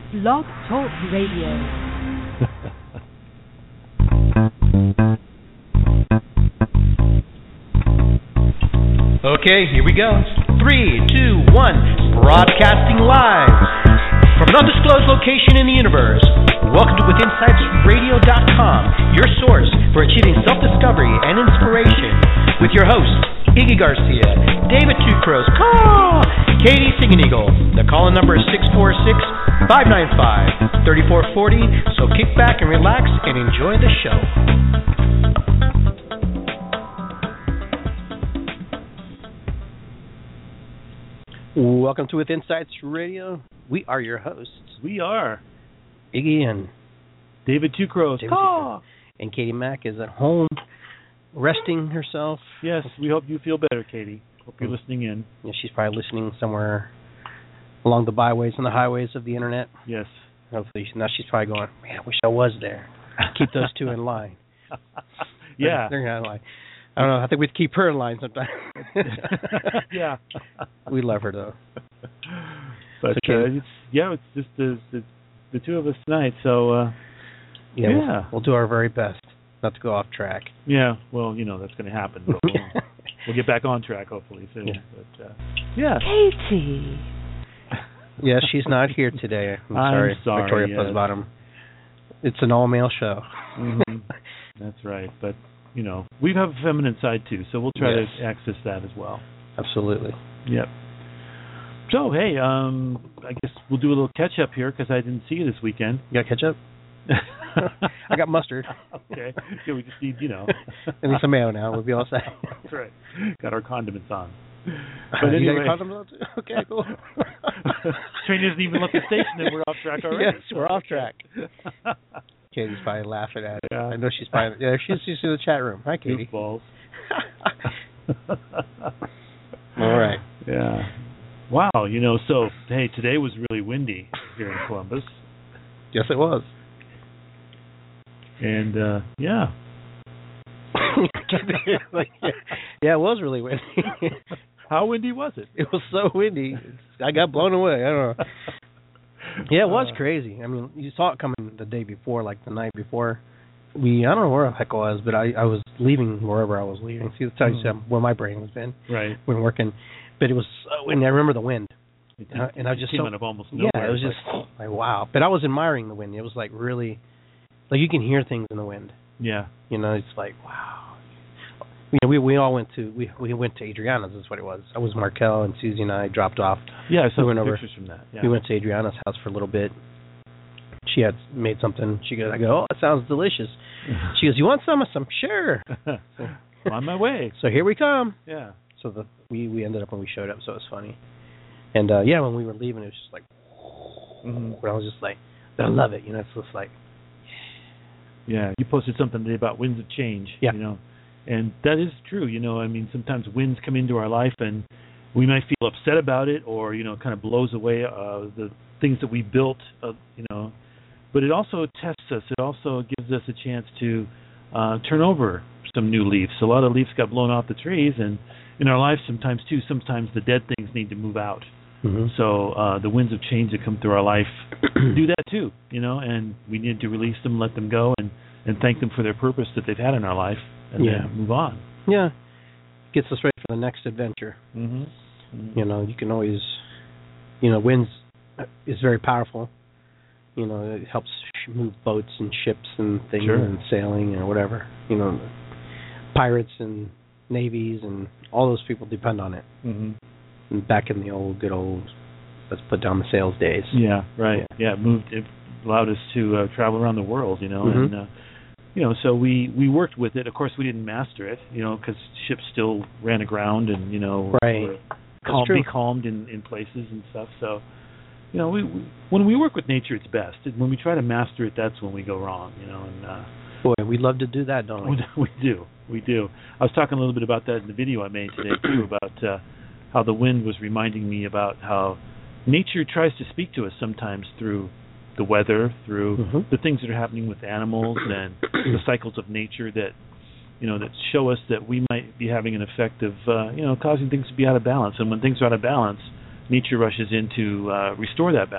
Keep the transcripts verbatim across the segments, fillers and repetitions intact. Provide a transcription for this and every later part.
Blog Talk Radio. Okay, here we go. Three, two, one. Broadcasting live from an undisclosed location in the universe. Welcome to With Insights Radio dot com, your source for achieving self-discovery and inspiration. With your hosts, Iggy Garcia, David Tucros, call Katie Singing-Eagle. The call-in number is six four six, five nine five, three four four zero. So kick back and relax and enjoy the show. Welcome to With Insights Radio. We are your hosts. We are Iggy and David Tucros. David Tucros. And Katie Mack is at home resting herself. Yes, we hope you feel better, Katie. Hope you're listening in. Yeah, she's probably listening somewhere along the byways and the highways of the internet. Yes. Hopefully, now she's probably going, man, I wish I was there. Keep those two in line. Yeah. They're, they're not in line. I don't know. I think we'd keep her in line sometimes. Yeah. We love her, though. But, so, uh, it's, yeah, it's just the, the, the two of us tonight, so, uh, yeah. yeah. We'll, we'll do our very best not to go off track. Yeah, well, you know, that's going to happen. But we'll, we'll get back on track, hopefully, soon. Yeah. But, uh, yeah. Katie. Yeah, she's not here today. I'm, I'm sorry, sorry, Victoria yes. Fuzzbottom. It's an all-male show. Mm-hmm. That's right, but, you know, we have a feminine side, too, so we'll try yes. to access that as well. Absolutely. Yep. So, hey, um, I guess we'll do a little catch-up here because I didn't see you this weekend. You got ketchup? I got mustard. Okay. Yeah, we just need, you know. And some mayo now. We'll be all set. That's right. Got our condiments on. But But uh, anyway. you got your condoms on too? Okay, cool. Train doesn't even left the station and we're off track already. Yes, we're off track. Katie's probably laughing at it. Yeah. I know she's probably, yeah, she's, she's in the chat room. Hi, Katie. Goofballs. All right. Yeah. Wow, you know, so, hey, today was really windy here in Columbus. Yes, it was. And, uh, yeah. like, yeah. Yeah, it was really windy. How windy was it? It was so windy. I got blown away. I don't know. Yeah, it was uh, crazy. I mean, you saw it coming the day before, like the night before. We, I don't know where the heck it was, but I, I was leaving wherever I was leaving. See, that's how you said where my brain was been. Right. When working. But it was so windy. I remember the wind. It, and, I, and I was just came so, out of almost nowhere. Yeah, it was just like, wow. But I was admiring the wind. It was like really, like you can hear things in the wind. Yeah. You know, it's like, wow. You know, we we all went to we we went to Adriana's. That's what it was. I was Markel and Susie and I dropped off. Yeah, I saw we went pictures over, from that. Yeah. We went to Adriana's house for a little bit. She had made something. She goes, I go, oh, it sounds delicious. She goes, you want some? I'm sure. So, on my way. So here we come. Yeah. So the we we ended up when we showed up. So it was funny. And uh, yeah, when we were leaving, it was just like, mm-hmm. But I was just like, I love it. You know, it's just like. Yeah, you posted something today about winds of change. Yeah. You know, and that is true. You know, I mean, sometimes winds come into our life and we might feel upset about it, or you know, kind of blows away uh, the things that we built. Uh, you know, but it also tests us. It also gives us a chance to uh, turn over some new leaves. A lot of leaves got blown off the trees, and in our lives sometimes too. Sometimes the dead things need to move out. Mm-hmm. So uh, the winds of change that come through our life do that too, you know, and we need to release them, let them go, and, and thank them for their purpose that they've had in our life, and yeah. then move on. Yeah, gets us ready for the next adventure. Mm-hmm. Mm-hmm. You know, you can always, you know, winds is very powerful. You know, it helps move boats and ships and things sure. and sailing or whatever. You know, pirates and navies and all those people depend on it. Mm-hmm. Back in the old, good old, let's put down the sails days. Yeah, right. Yeah, yeah it moved. It allowed us to uh, travel around the world, you know, mm-hmm. and uh, you know, so we, we worked with it. Of course, we didn't master it, you know, because ships still ran aground and you know, right, were calm, becalmed in, in places and stuff. So, you know, we, we when we work with nature, it's best. When we try to master it, that's when we go wrong, you know. And uh, boy, we love to do that, don't we? We do, we do. I was talking a little bit about that in the video I made today too, about. Uh, how the wind was reminding me about how nature tries to speak to us sometimes through the weather, through mm-hmm. the things that are happening with animals and the cycles of nature that, you know, that show us that we might be having an effect of, uh, you know, causing things to be out of balance. And when things are out of balance, nature rushes in to uh, restore that balance.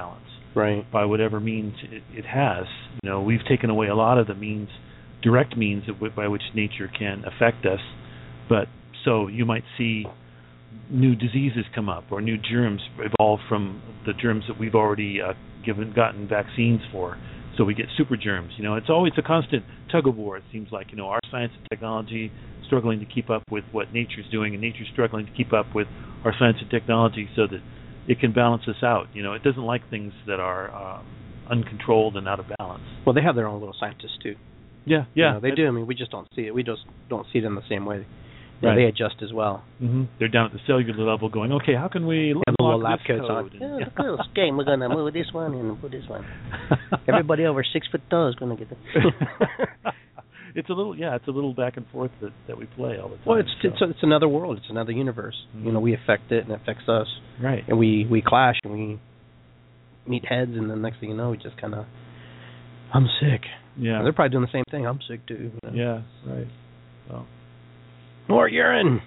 right. by whatever means it, it has. You know, we've taken away a lot of the means, direct means of, by which nature can affect us. But so you might see new diseases come up or new germs evolve from the germs that we've already uh, given gotten vaccines for. So we get super germs. You know, it's always a constant tug of war. It seems like, you know, our science and technology struggling to keep up with what nature's doing, and nature's struggling to keep up with our science and technology so that it can balance us out. You know, it doesn't like things that are uh, uncontrolled and out of balance. Well, they have their own little scientists too. Yeah, yeah, you know, they do. I mean, we just don't see it. We just don't see it in the same way. Yeah, right. They adjust as well. Mm-hmm. They're down at the cellular level, going, okay, how can we have the little lab this coats on? And, yeah, the little game. We're gonna move this one and put this one. Everybody over six foot tall is gonna get it. It's a little, yeah, it's a little back and forth that, that we play all the time. Well, it's so. it's it's another world. It's another universe. Mm-hmm. You know, we affect it and it affects us. Right. And we we clash and we meet heads, and the next thing you know, we just kind of, I'm sick. Yeah. And they're probably doing the same thing. I'm sick too. You know? Yeah. Right. Well. More urine.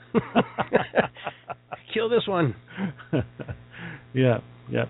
Kill this one. yeah. Yeah.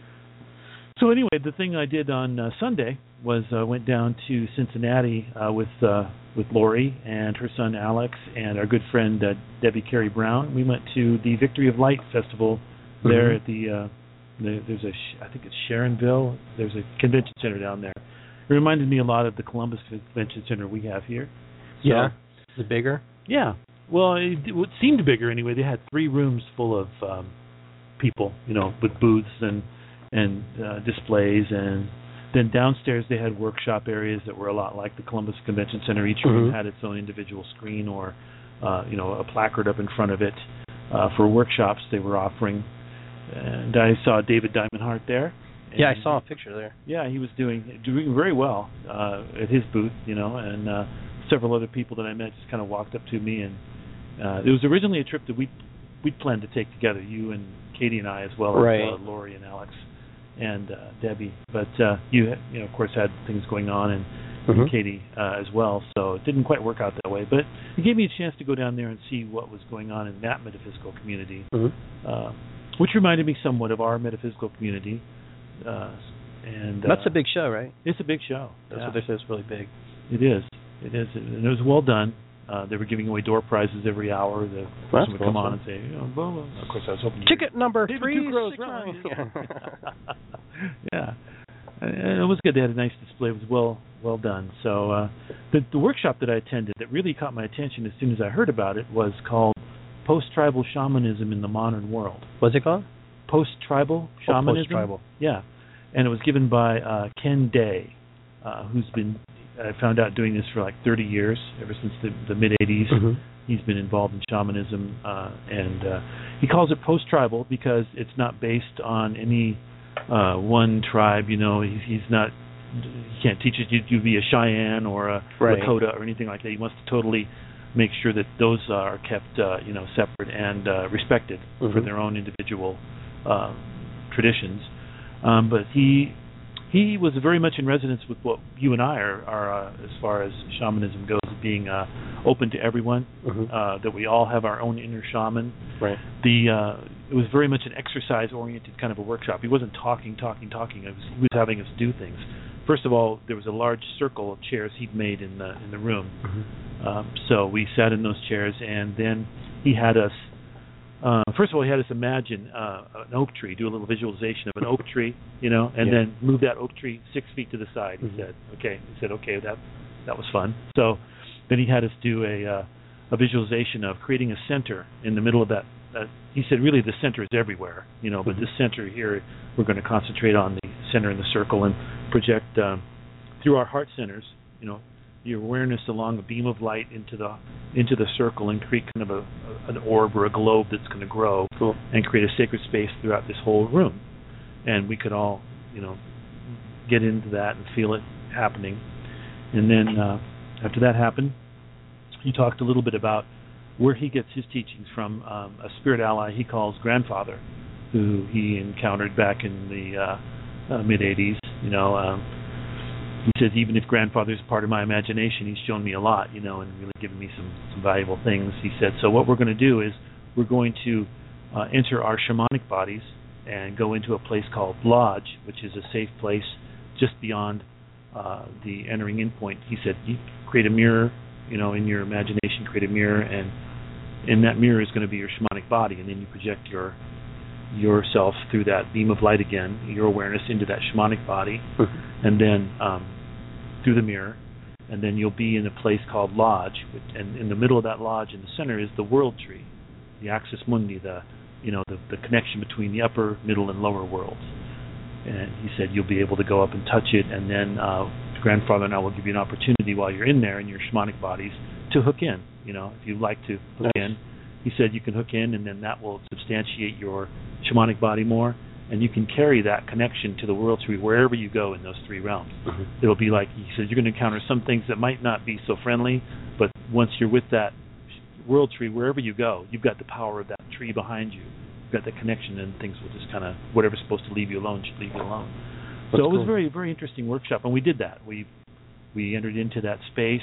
So anyway, the thing I did on uh, Sunday was uh, went down to Cincinnati uh, with uh, with Lori and her son Alex and our good friend uh, Debbie Carey Brown. We went to the Victory of Light Festival there mm-hmm. at the, uh, the there's a I think it's Sharonville. There's a convention center down there. It reminded me a lot of the Columbus Convention Center we have here. So, yeah, is it bigger? Yeah. Well, it, it seemed bigger anyway. They had three rooms full of um, people, you know, with booths and and uh, displays, and then downstairs they had workshop areas that were a lot like the Columbus Convention Center. Each room mm-hmm. had its own individual screen or, uh, you know, a placard up in front of it uh, for workshops they were offering. And I saw David Diamond Hart there. Yeah, I saw a picture there. Yeah, he was doing doing very well uh, at his booth, you know, and uh, several other people that I met just kind of walked up to me, and uh, it was originally a trip that we we planned to take together, you and Katie and I, as well right. as uh, Lori and Alex and uh, Debbie. But uh, you, you know, of course, had things going on, and, mm-hmm. and Katie uh, as well, so it didn't quite work out that way. But it gave me a chance to go down there and see what was going on in that metaphysical community, mm-hmm. uh, which reminded me somewhat of our metaphysical community. Uh, and uh, that's a big show, right? It's a big show. That's yeah. what they say. It's really big. It is. It is. And it was well done. Uh, they were giving away door prizes every hour. The person would come on and say, you know, blah, blah. Of course, I was hoping. Ticket number David three. Crows, six, nine. Yeah. And it was good. They had a nice display. It was well well done. So uh, the, the workshop that I attended that really caught my attention as soon as I heard about it was called Post-Tribal Shamanism in the Modern World. What's it called? Post-Tribal Shamanism. Oh, post-tribal. Yeah. And it was given by uh, Ken Day, uh, who's been, I found out, doing this for like thirty years, ever since the, the mid-eighties. Mm-hmm. He's been involved in shamanism, uh, and uh, he calls it post-tribal because it's not based on any uh, one tribe. You know, he's, he's not, he can't teach you to be a Cheyenne or a right. Lakota or anything like that. He wants to totally make sure that those are kept, uh, you know, separate and uh, respected mm-hmm. for their own individual uh, traditions. Um, but he he was very much in resonance with what you and I are, are uh, as far as shamanism goes, being uh, open to everyone, mm-hmm. uh, that we all have our own inner shaman. Right. The uh, it was very much an exercise-oriented kind of a workshop. He wasn't talking, talking, talking. It was, he was having us do things. First of all, there was a large circle of chairs he'd made in the in the room. Mm-hmm. Um, so we sat in those chairs, and then he had us. Uh, first of all, he had us imagine uh, an oak tree, do a little visualization of an oak tree, you know, and yeah. then move that oak tree six feet to the side. He mm-hmm. said, "Okay." He said, "Okay, that that was fun." So then he had us do a uh, a visualization of creating a center in the middle of that. Uh, he said, "Really, the center is everywhere, you know, but mm-hmm. this center here, we're going to concentrate on the center in the circle and project um, through our heart centers, you know, your awareness along a beam of light into the into the circle and create kind of a, a an orb or a globe that's going to grow cool. and create a sacred space throughout this whole room." And we could all, you know, get into that and feel it happening. And then uh, after that happened, he talked a little bit about where he gets his teachings from. Um, a spirit ally he calls grandfather, who he encountered back in the uh, uh, mid-eighties, you know. Um, He says, even if grandfather is part of my imagination, he's shown me a lot, you know, and really given me some, some valuable things. He said, so what we're going to do is we're going to uh, enter our shamanic bodies and go into a place called Lodge, which is a safe place just beyond uh, the entering in point. He said, you create a mirror, you know, in your imagination, create a mirror, and in that mirror is going to be your shamanic body, and then you project your yourself through that beam of light again, your awareness into that shamanic body, mm-hmm. and then um, through the mirror, and then you'll be in a place called Lodge, which, and in the middle of that lodge, in the center, is the world tree, the axis mundi, the you know the, the connection between the upper, middle, and lower worlds. And he said you'll be able to go up and touch it, and then uh, Grandfather and I will give you an opportunity while you're in there in your shamanic bodies to hook in. You know, if you'd like to hook nice. in, he said you can hook in, and then that will substantiate your shamanic body more, and you can carry that connection to the world tree wherever you go in those three realms. Mm-hmm. It'll be like, he said, you're going to encounter some things that might not be so friendly, but once you're with that world tree, wherever you go, you've got the power of that tree behind you. You've got the connection, and things will just kind of, whatever's supposed to leave you alone should leave you alone. That's so it was cool. a very, very interesting workshop, and we did that. We we entered into that space.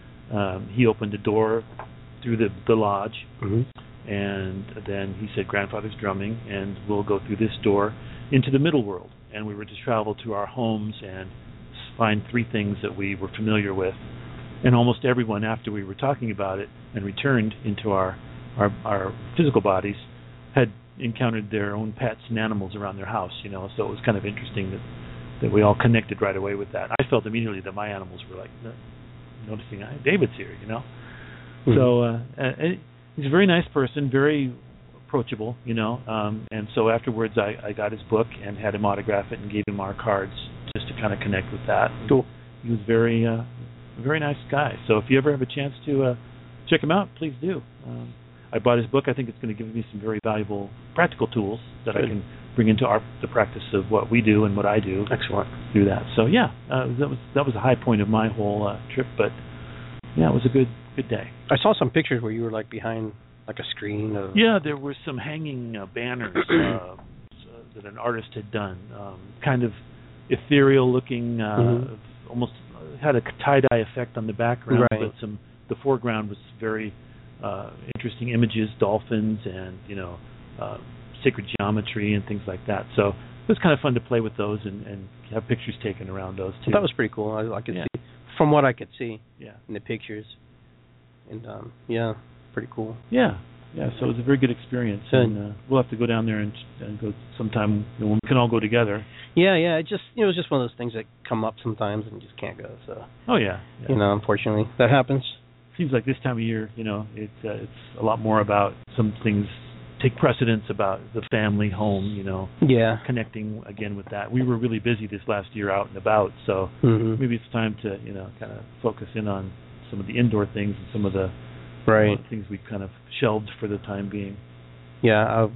Um, he opened a door through the, the lodge, mm-hmm. and then he said, Grandfather's drumming, and we'll go through this door into the middle world. And we were to travel to our homes and find three things that we were familiar with. And almost everyone, after we were talking about it and returned into our, our, our physical bodies, had encountered their own pets and animals around their house, you know, so it was kind of interesting that, that we all connected right away with that. I felt immediately that my animals were like, noticing, hey, David's here, you know. Mm-hmm. So uh, and he's a very nice person, very approachable, you know, um, and so afterwards I, I got his book and had him autograph it and gave him our cards just to kind of connect with that. Cool. He was very, uh, a very nice guy. So if you ever have a chance to uh, check him out, please do. Um, I bought his book. I think it's going to give me some very valuable practical tools that Good. I can bring into our the practice of what we do and what I do. Excellent. Through that. So yeah, uh, that was that was a high point of my whole uh, trip. But yeah, it was a good good day. I saw some pictures where you were like behind like a screen. Of... Yeah, there were some hanging uh, banners uh, that an artist had done, um, kind of ethereal looking, uh, mm-hmm. almost had a tie-dye effect on the background, right. but some the foreground was very uh, interesting images, dolphins, and you know, uh, sacred geometry and things like that. So it was kind of fun to play with those and, and have pictures taken around those too. Well, that was pretty cool. I, I could yeah. see from what I could see yeah. in the pictures, and um, yeah, pretty cool. Yeah, yeah. So it was a very good experience, good. and uh, we'll have to go down there and, and go sometime you know, when we can all go together. Yeah, yeah. It just you know, it was just one of those things that come up sometimes and you just can't go. So. Oh yeah. yeah. You know, unfortunately, that happens. Seems like this time of year, you know, it's uh, it's a lot more about some things take precedence about the family home, you know. Yeah. Connecting again with that. We were really busy this last year out and about, so mm-hmm. maybe it's time to, you know, kind of focus in on some of the indoor things and some of the right uh, things we kind of shelved for the time being. Yeah. Uh,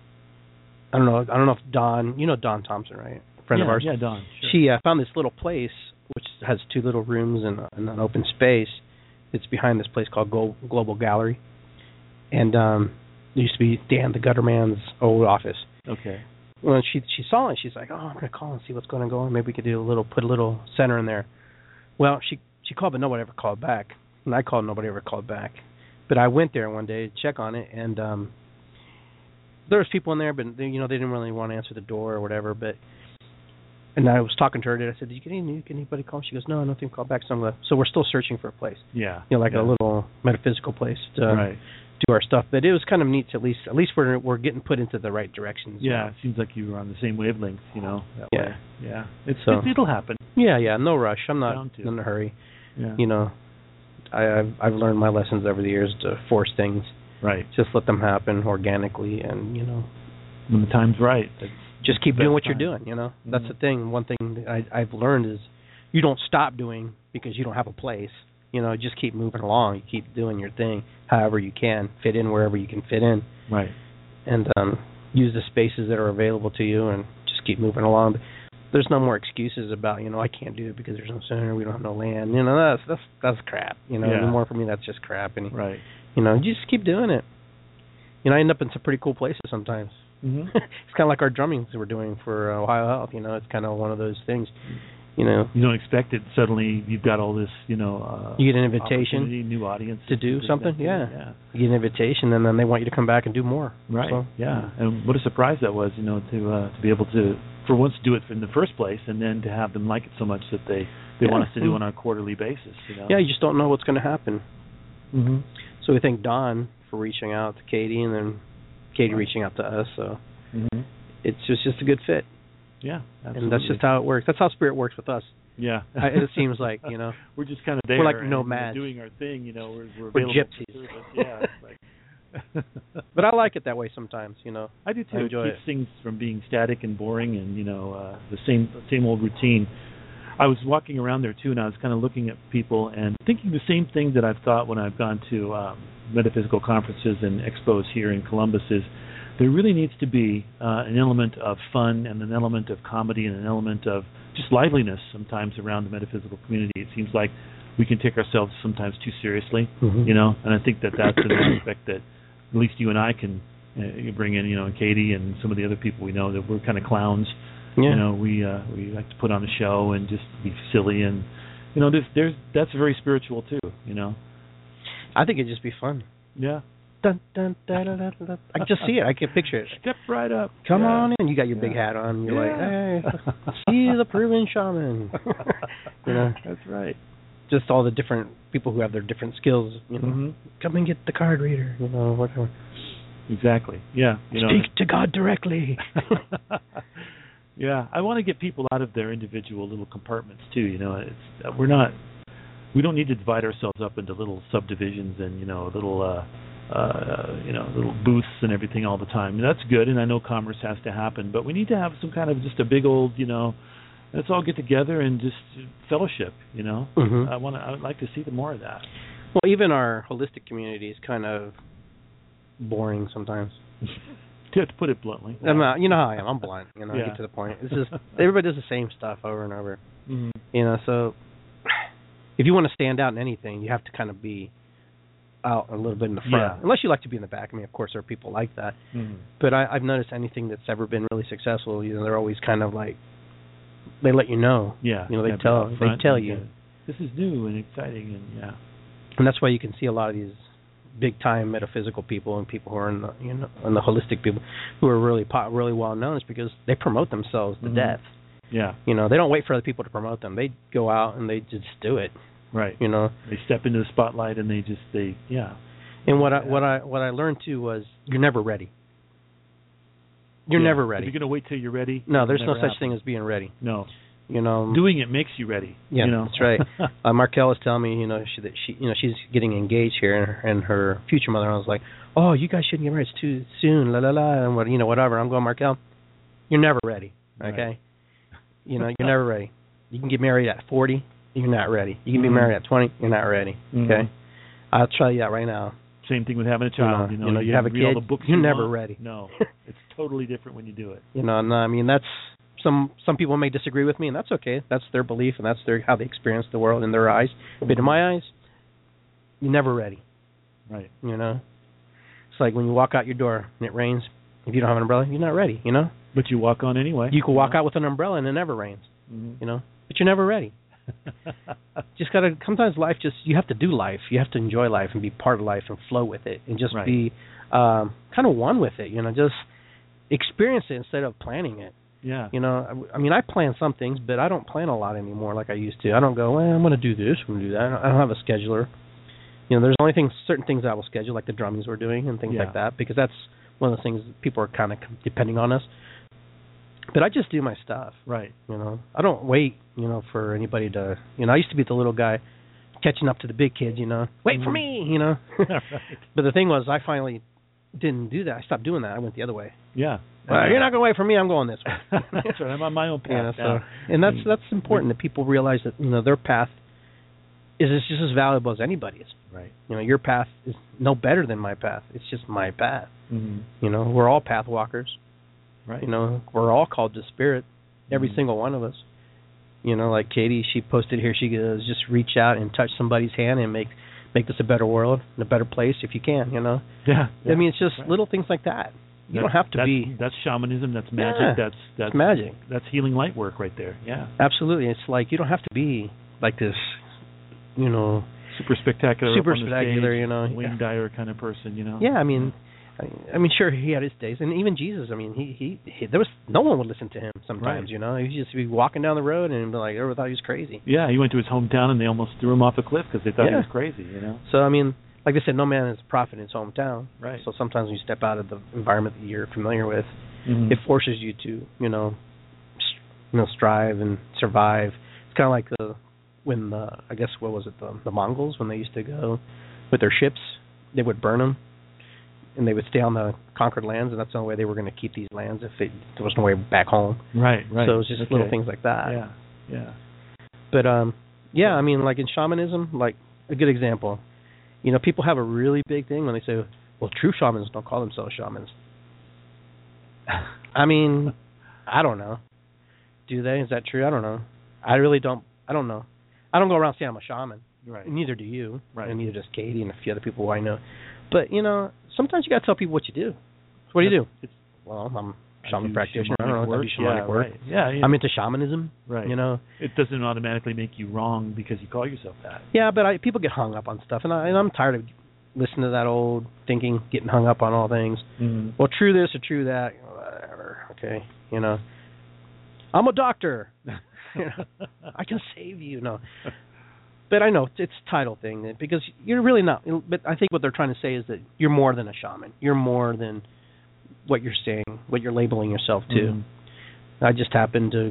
I don't know. I don't know if Dawn, you know Dawn Thompson, right? A friend yeah, of ours. Yeah, Dawn. Sure. She uh, found this little place which has two little rooms and, uh, and an open space. It's behind this place called Go- Global Gallery, and um, it used to be Dan the Gutter Man's old office. Okay. Well, she she saw it. She's like, "Oh, I'm gonna call and see what's going to go on. Maybe we could do a little, put a little center in there." Well, she she called, but nobody ever called back. And I called, nobody ever called back. But I went there one day to check on it, and um, there was people in there, but they, you know they didn't really want to answer the door or whatever. But and I was talking to her, and I said, "Did you get any, get anybody call?" She goes, "No, nothing called back." So, I'm gonna, so we're still searching for a place. Yeah. You know, like yeah. a little metaphysical place to right. do our stuff. But it was kind of neat to at least, at least we're we're getting put into the right directions. Yeah, it seems like you were on the same wavelength, you know. That yeah. way. Yeah. It's, so, it's it'll happen. Yeah, yeah, no rush. I'm not in a hurry. Yeah. You know, I, I've I've learned my lessons over the years to force things. Right. Just let them happen organically, and you know, when the time's right. Just keep doing what time. you're doing, you know. That's mm-hmm. the thing. One thing that I, I've learned is you don't stop doing because you don't have a place. You know, just keep moving along. You keep doing your thing however you can, fit in wherever you can fit in. Right. And um, use the spaces that are available to you and just keep moving along. There's no more excuses about, you know, I can't do it because there's no center, we don't have no land. You know, that's that's that's crap. You know, yeah. anymore for me that's just crap. And, right. You know, you just keep doing it. You know, I end up in some pretty cool places sometimes. Mm-hmm. It's kind of like our drumming we're doing for uh, Ohio Health. You know, it's kind of one of those things. You know, you don't expect it. Suddenly, you've got all this, you know, uh, you get an invitation, new audience to do something. Yeah. yeah, you get an invitation, and then they want you to come back and do more. Right. So, yeah, and what a surprise that was, you know, to uh, to be able to, for once, do it in the first place, and then to have them like it so much that they they yeah. want us to do it on a quarterly basis. You know. Yeah, you just don't know what's going to happen. Mm-hmm. So we thank Don for reaching out to Katie, and then Katie right. reaching out to us. So mm-hmm. it's just just a good fit. Yeah, absolutely. And that's just how it works. That's how Spirit works with us. Yeah, I, it seems like, you know, we're just kind of there. We're like and, nomads, you know, doing our thing. You know, we're we're, we're gypsies. For service. Yeah, it's like but I like it that way sometimes. You know, I do too. I enjoy it keeps it. things from being static and boring, and you know, uh, the same same old routine. I was walking around there too, and I was kind of looking at people and thinking the same thing that I've thought when I've gone to um, metaphysical conferences and expos here in Columbus is there really needs to be uh, an element of fun and an element of comedy and an element of just liveliness sometimes around the metaphysical community. It seems like we can take ourselves sometimes too seriously, mm-hmm. you know, and I think that that's an aspect that at least you and I can uh, bring in, you know, and Katie and some of the other people we know, that we're kind of clowns. Yeah. You know, we uh, we like to put on a show and just be silly, and you know, there's, there's that's very spiritual too. You know, I think it'd just be fun. Yeah. Dun, dun, dun, dun, dun, dun. I can just see it. I can picture it. Step right up. Come yeah. on in. You got your yeah. big hat on. You're yeah. like, hey, see the proven shaman. You know, that's right. Just all the different people who have their different skills. You know, mm-hmm. come and get the card reader. You know, whatever. Exactly. Yeah. You know, speak to God directly. Yeah, I want to get people out of their individual little compartments too. You know, it's uh, we're not, we don't need to divide ourselves up into little subdivisions and you know little, uh, uh, you know, little booths and everything all the time. That's good, and I know commerce has to happen, but we need to have some kind of just a big old, you know, let's all get together and just fellowship. You know, mm-hmm. I want to, I would like to see more of that. Well, even our holistic community is kind of boring sometimes. To put it bluntly, I'm not, you know how I am. I'm blunt. You know, yeah. I get to the point. It's just everybody does the same stuff over and over. Mm-hmm. You know, so if you want to stand out in anything, you have to kind of be out a little bit in the front. Yeah. Unless you like to be in the back. I mean, of course, there are people like that. Mm-hmm. But I, I've noticed anything that's ever been really successful, you know, they're always kind of like they let you know. Yeah. You know, they yeah, tell they tell you. Uh, this is new and exciting, and yeah. And that's why you can see a lot of these big time metaphysical people and people who are in the you know in the holistic people who are really po- really well known is because they promote themselves to mm-hmm. death. Yeah. You know, they don't wait for other people to promote them. They go out and they just do it. Right. You know. They step into the spotlight and they just they yeah. And what I yeah. what I what I learned too was you're never ready. You're yeah. never ready. If you're gonna wait till you're ready. No, there's no such happen. thing as being ready. No. You know, doing it makes you ready. Yeah, you know? that's right. uh, Markel was telling me, you know, she, that she, you know, she's getting engaged here, and her, and her future mother-in-law was like, "Oh, you guys shouldn't get married. It's too soon." La la la, and what, you know, whatever. I'm going, Markel. You're never ready. Okay. Right. You know, you're never ready. You can get married at forty. You're not ready. You can mm-hmm. be married at twenty. You're not ready. Mm-hmm. Okay. I'll tell you that right now. Same thing with having a child. You know, you, know, you, know, you, you have a read kid. All the books you're you never want. ready. No, it's totally different when you do it. You know, and I mean that's. Some some people may disagree with me, and that's okay. That's their belief, and that's their how they experience the world in their eyes. But in my eyes, you're never ready. Right. You know? It's like when you walk out your door and it rains. If you don't have an umbrella, you're not ready, you know? But you walk on anyway. You can you walk know? out with an umbrella and it never rains, mm-hmm. you know? But you're never ready. Just got to, sometimes life just, you have to do life. You have to enjoy life and be part of life and flow with it and just right. be um, kind of one with it, you know? Just experience it instead of planning it. Yeah. You know, I mean, I plan some things, but I don't plan a lot anymore like I used to. I don't go, well, I'm going to do this, I'm going to do that. I don't, I don't have a scheduler. You know, there's only things, certain things I will schedule, like the drummings we're doing and things yeah. like that, because that's one of the things people are kind of depending on us. But I just do my stuff. Right. You know, I don't wait, you know, for anybody to, you know, I used to be the little guy catching up to the big kids, you know, wait mm-hmm. for me, you know. Right. But the thing was, I finally didn't do that. I stopped doing that. I went the other way. Yeah. Well, you're not going to wait for me. I'm going this way. That's right. I'm on my own path. Yeah, so, yeah. And that's that's important that people realize that you know their path is just as valuable as anybody's. Right. You know, your path is no better than my path. It's just my path. Mm-hmm. You know, we're all path walkers. Right. You know, we're all called to spirit. Every mm-hmm. single one of us. You know, like Katie, she posted here. She goes, just reach out and touch somebody's hand and make make this a better world and a better place if you can. You know. Yeah. yeah. I mean, it's just right. little things like that. You don't have to that's, be. That's shamanism. That's magic. Yeah, that's that's it's magic. That's healing light work right there. Yeah. Absolutely. It's like you don't have to be like this, you know, super spectacular, super up on the spectacular, stage, you know, Wayne yeah. Dyer kind of person, you know. Yeah, I mean, I, I mean, sure, he had his days, and even Jesus. I mean, he, he he there was no one would listen to him sometimes. Right. You know, he'd just be walking down the road and be like, everyone thought he was crazy. Yeah, he went to his hometown and they almost threw him off a cliff because they thought Yeah. he was crazy. You know. So I mean, like they said, no man is a prophet in his hometown. Right. So sometimes when you step out of the environment that you're familiar with, Mhm. it forces you to, you know, st- you know, strive and survive. It's kind of like the when the I guess what was it the the Mongols when they used to go with their ships, they would burn them, and they would stay on the conquered lands, and that's the only way they were going to keep these lands if it, there was no way back home. Right. Right. So it was just okay. little things like that. Yeah. Yeah. But um, yeah, I mean, like in shamanism, like a good example, you know, people have a really big thing when they say, "Well, true shamans don't call themselves shamans." I mean, I don't know. Do they? Is that true? I don't know. I really don't. I don't know. I don't go around saying I'm a shaman. Right. And neither do you. Right. And neither does Katie and a few other people who I know. But you know, sometimes you got to tell people what you do. So what do you do? It's, Well, I'm a I shaman do practitioner. I shamanic don't know. I do work. shamanic yeah, work. Right. Yeah. yeah. I'm into shamanism. Right. You know. It doesn't automatically make you wrong because you call yourself that. Yeah, but I people get hung up on stuff, and, I, and I'm tired of listening to that old thinking, getting hung up on all things. Mm-hmm. Well, true this or true that, whatever. Okay, you know, I'm a doctor. You know, I can save you. No, but I know it's a title thing because you're really not. But I think what they're trying to say is that you're more than a shaman. You're more than what you're saying, what you're labeling yourself to. Mm-hmm. I just happen to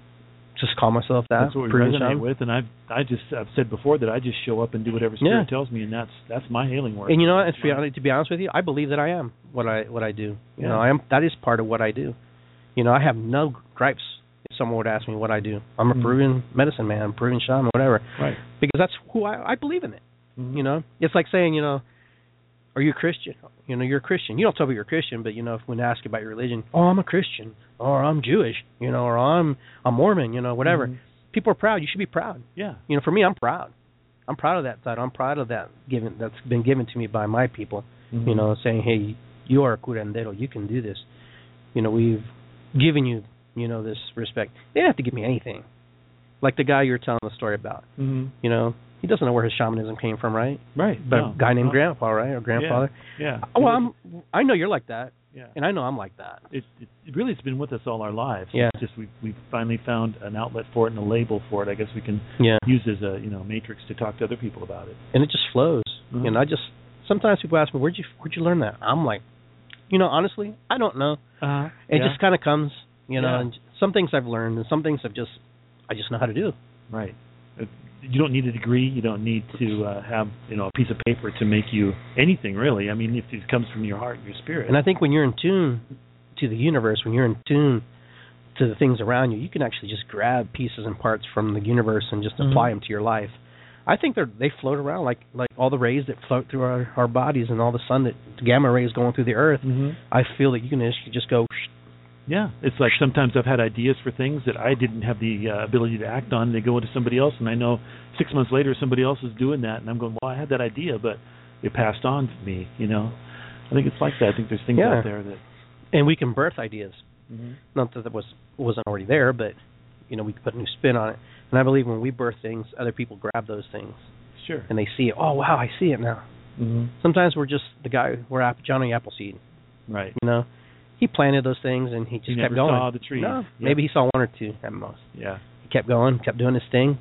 just call myself that. That's what we proven resonate shaman. with, and I've I just I've said before that I just show up and do whatever spirit Yeah. tells me, and that's that's my healing work. And you know what? That's To be, my- honest, to be honest with you, I believe that I am what I what I do. You Yeah. know, I am. That is part of what I do. You know, I have no gripes if someone would ask me what I do. I'm a Mhm. proven medicine man, I'm a proven shaman, whatever. Right. Because that's who I I believe in it. Mhm. You know, it's like saying, you know, are you a Christian? You know, you're a Christian. You don't tell me you're a Christian, but you know, if when asked about your religion, oh, I'm a Christian, or I'm Jewish, you know, or I'm a Mormon, you know, whatever. Mhm. People are proud. You should be proud. Yeah. You know, for me, I'm proud. I'm proud of that title. I'm proud of that given that's been given to me by my people. Mhm. You know, saying, hey, you are a curandero. You can do this. You know, we've given you, you know, this respect. They didn't have to give me anything. Like the guy you were telling the story about. Mhm. You know, he doesn't know where his shamanism came from, right? Right. But No, a guy named no. Grandpa, right, or Grandfather. Yeah. Well, I'm. I know you're like that, Yeah. and I know I'm like that. It, it it really has been with us all our lives. Yeah. It's just we we finally found an outlet for it and a label for it. I guess we can Yeah. use as a you know matrix to talk to other people about it. And it just flows. Mhm. And I just sometimes people ask me, where'd you where'd you learn that? I'm like, you know, honestly, I don't know. Uh-huh. It yeah. just kind of comes, you know. Yeah. And some things I've learned, and some things I've just, I just know how to do. Right. Uh, You don't need a degree. You don't need to uh, have you know a piece of paper to make you anything really. I mean, if it comes from your heart, your spirit. And I think when you're in tune to the universe, when you're in tune to the things around you, you can actually just grab pieces and parts from the universe and just Mhm. apply them to your life. I think they they float around like like all the rays that float through our, our bodies and all the sun that the gamma rays going through the earth. Mm-hmm. I feel that you can just, just go. Yeah, it's like sometimes I've had ideas for things that I didn't have the uh, ability to act on. They go into somebody else, and I know six months later somebody else is doing that, and I'm going, well, I had that idea, but it passed on to me. You know, I think it's like that. I think there's things Yeah. out there that. And we can birth ideas. Mm-hmm. Not that it was wasn't already there, but you know we can put a new spin on it. And I believe when we birth things, other people grab those things Sure. and they see it. Oh wow, I see it now. Mm-hmm. Sometimes we're just the guy. We're App- Johnny Appleseed. Right. You know, he planted those things and he just He kept never going. saw the trees. No, Yep. maybe he saw one or two at most. Yeah. He kept going, kept doing his thing.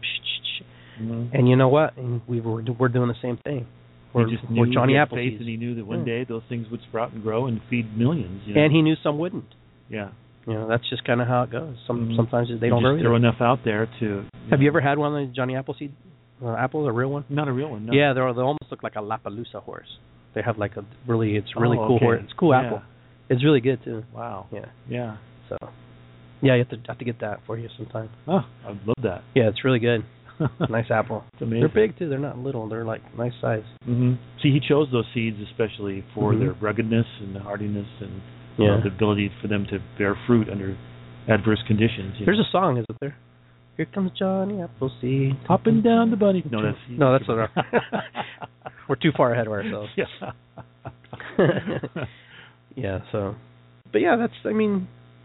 Mm-hmm. And you know what? And we were we're doing the same thing. We're, he just we're knew Johnny he had Appleseed. faith, and he knew that one Yeah. day those things would sprout and grow and feed millions. You know? And he knew some wouldn't. yeah. You know, that's just kind of how it goes. Some Mhm. sometimes they You don't just grow. throw either. enough out there to. Have know, you ever had one of the Johnny Appleseed uh, apples, a real one? Not a real one. No. Yeah, they're they almost look like a Lapaloosa horse. They have like a really it's really Oh, cool okay. horse. It's a cool Yeah. apple. It's really good too. Wow. Yeah. Yeah. So yeah, you have to have to get that for you sometime. Oh, I'd love that. Yeah, it's really good. Nice apple. It's amazing. They're big too. They're not little. They're like nice size. hmm See, he chose those seeds especially for Mhm. their ruggedness and hardiness and you Yeah. know, the ability for them to bear fruit under adverse conditions. you There's know. a song, isn't there? Here comes Johnny Appleseed. Hopping down the bunny. No, that's No, that's what We're too far ahead of ourselves. Yeah. Yeah, so but yeah, that's. I mean,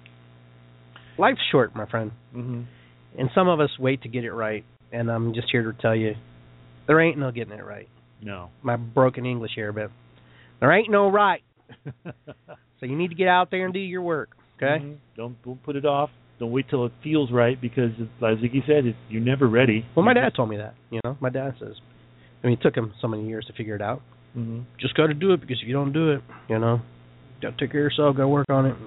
life's short, my friend, Mm-hmm. and some of us wait to get it right. And I'm just here to tell you, there ain't no getting it right. No. My broken English here, but there ain't no right. So you need to get out there and do your work. Okay. Mm-hmm. Don't don't put it off. Don't wait till it feels right because, as Ziggy said, it, you're never ready. Well, my You're dad just- told me that. You know, my dad says. I mean, it took him so many years to figure it out. Mm-hmm. Just got to do it because if you don't do it, you know, got to take care of yourself. Got to work on it.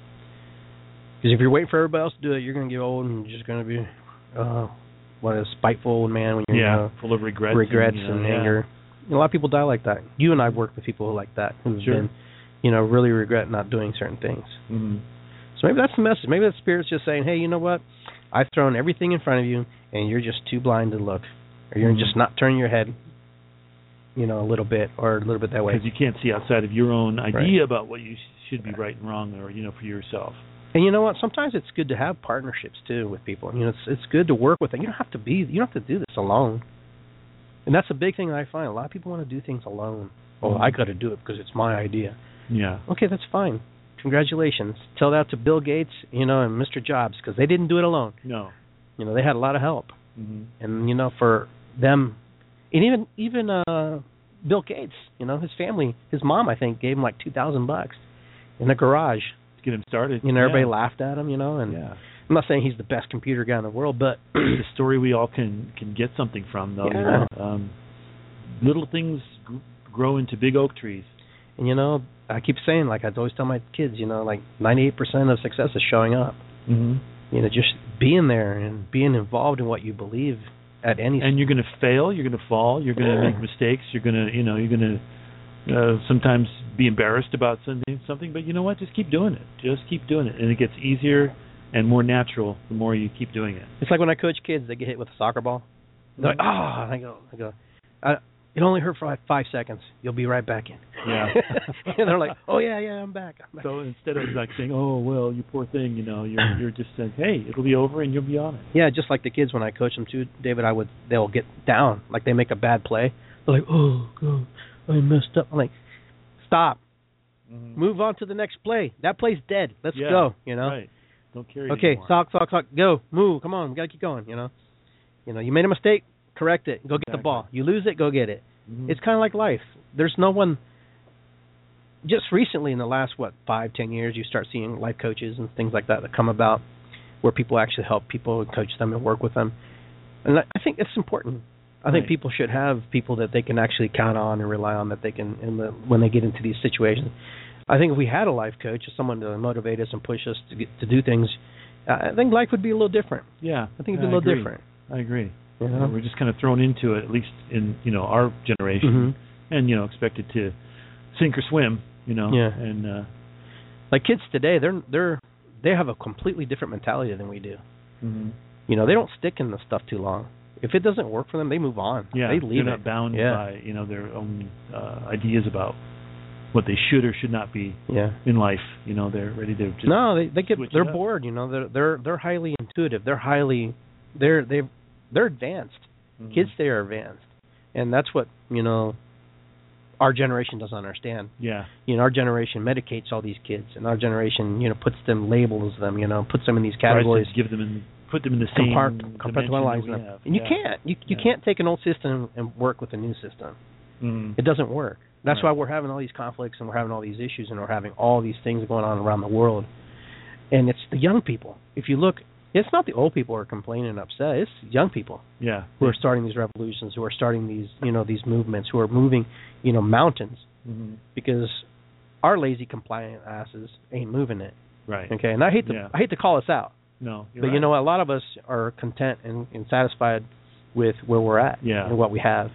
Because if you're waiting for everybody else to do it, you're going to get old and you're just going to be, uh, what a spiteful old man when you're Yeah, uh, full of regrets. regrets and, you know, and yeah. anger. A lot of people die like that. You and I have worked with people like that who've Sure. been, you know, really regret not doing certain things. Mm-hmm. So maybe that's the message. Maybe that spirit's just saying, hey, you know what? I've thrown everything in front of you, and you're just too blind to look, or you're Mhm. just not turning your head, you know, a little bit or a little bit that way. Because you can't see outside of your own idea about what you sh- should be right and wrong, or you know, for yourself. And you know what? Sometimes it's good to have partnerships too with people. You know, it's it's good to work with them. You don't have to be. You don't have to do this alone. And that's a big thing that I find. A lot of people want to do things alone. Oh, Mhm. I got to do it because it's my idea. Yeah. Okay, that's fine. Congratulations. Tell that to Bill Gates, you know, and Mister Jobs, because they didn't do it alone. No. You know, they had a lot of help. Mm-hmm. And you know, for them, and even even uh, Bill Gates, you know, his family, his mom, I think, gave him like two thousand bucks in a garage. To get him started. You know, yeah. everybody laughed at him. You know, and Yeah. I'm not saying he's the best computer guy in the world, but It's a story we all can can get something from, though. Yeah. You know? um, little things gr- grow into big oak trees. and you know, I keep saying, like I always tell my kids, you know, like ninety-eight percent of success is showing up. Mm-hmm. You know, just being there and being involved in what you believe at any. And you're going to fail. You're going to fall. You're going to Yeah. make mistakes. You're going to, you know, you're going to uh, sometimes be embarrassed about something. Something, but you know what? Just keep doing it. Just keep doing it, and it gets easier and more natural the more you keep doing it. It's like when I coach kids, they get hit with a soccer ball. They're like, oh, and I go, I go, I, it only hurt for like five seconds. You'll be right back in. Yeah. And they're like, oh yeah, yeah, I'm back. I'm back. So instead of like saying, "Oh well, you poor thing," you know, you're you're just saying, "Hey, it'll be over and you'll be on it." Yeah, just like the kids when I coach them too, David. I would, they'll get down, like they make a bad play. They're like, oh God, I messed up. I'm like, stop, Mm-hmm. move on to the next play. That play's dead. Let's Yeah, go. You know. Right. Don't carry. Okay, anymore. sock, sock, sock, go, move. Come on, we gotta keep going. You know. You know, you made a mistake, correct it. Go get Exactly. the ball. You lose it, go get it. Mhm. It's kind of like life. There's no one. Just recently, in the last what five, ten years, you start seeing life coaches and things like that that come about, where people actually help people and coach them and work with them, and I I think it's important. I think Right. people should have people that they can actually count on and rely on that they can in the when they get into these situations. I think if we had a life coach, or someone to motivate us and push us to get, to do things, I think life would be a little different. Yeah. I think it'd be I a little agree. different. I agree. You know? We're just kind of thrown into it, at least in you know our generation, Mhm. and you know expected to sink or swim. You know. Yeah. And uh, Like kids today, they're they're they have a completely different mentality than we do. mhm. You know, they don't stick in the stuff too long. If it doesn't work for them, they move on. yeah, they leave they're it. not bound Yeah. by you know their own uh, ideas about what they should or should not be Yeah. in life. You know, they're ready to just No, they they get switch they're it up. bored. You know, they're they're they're highly intuitive. They're highly they're they they're advanced. Mhm. Kids today are advanced, and that's what you know. Our generation doesn't understand. Yeah. You know, our generation medicates all these kids, and our generation, you know, puts them labels them. You know, puts them in these Tries to categories. give them in, put them in the same Compart- dimension compartmentalize that we them, have. and you Yeah. can't. You you Yeah. can't take an old system and work with a new system. Mhm. It doesn't work. That's Right. why we're having all these conflicts and we're having all these issues and we're having all these things going on around the world. And it's the young people. If you look, it's not the old people who are complaining and upset. It's young people Yeah. who are starting these revolutions, who are starting these, you know, these movements, who are moving, you know, mountains Mhm. because our lazy compliant asses ain't moving it. Right. Okay, and I hate to Yeah. I hate to call us out, No. You're but you right. know what? A lot of us are content and, and satisfied with where we're at Yeah. and what we have.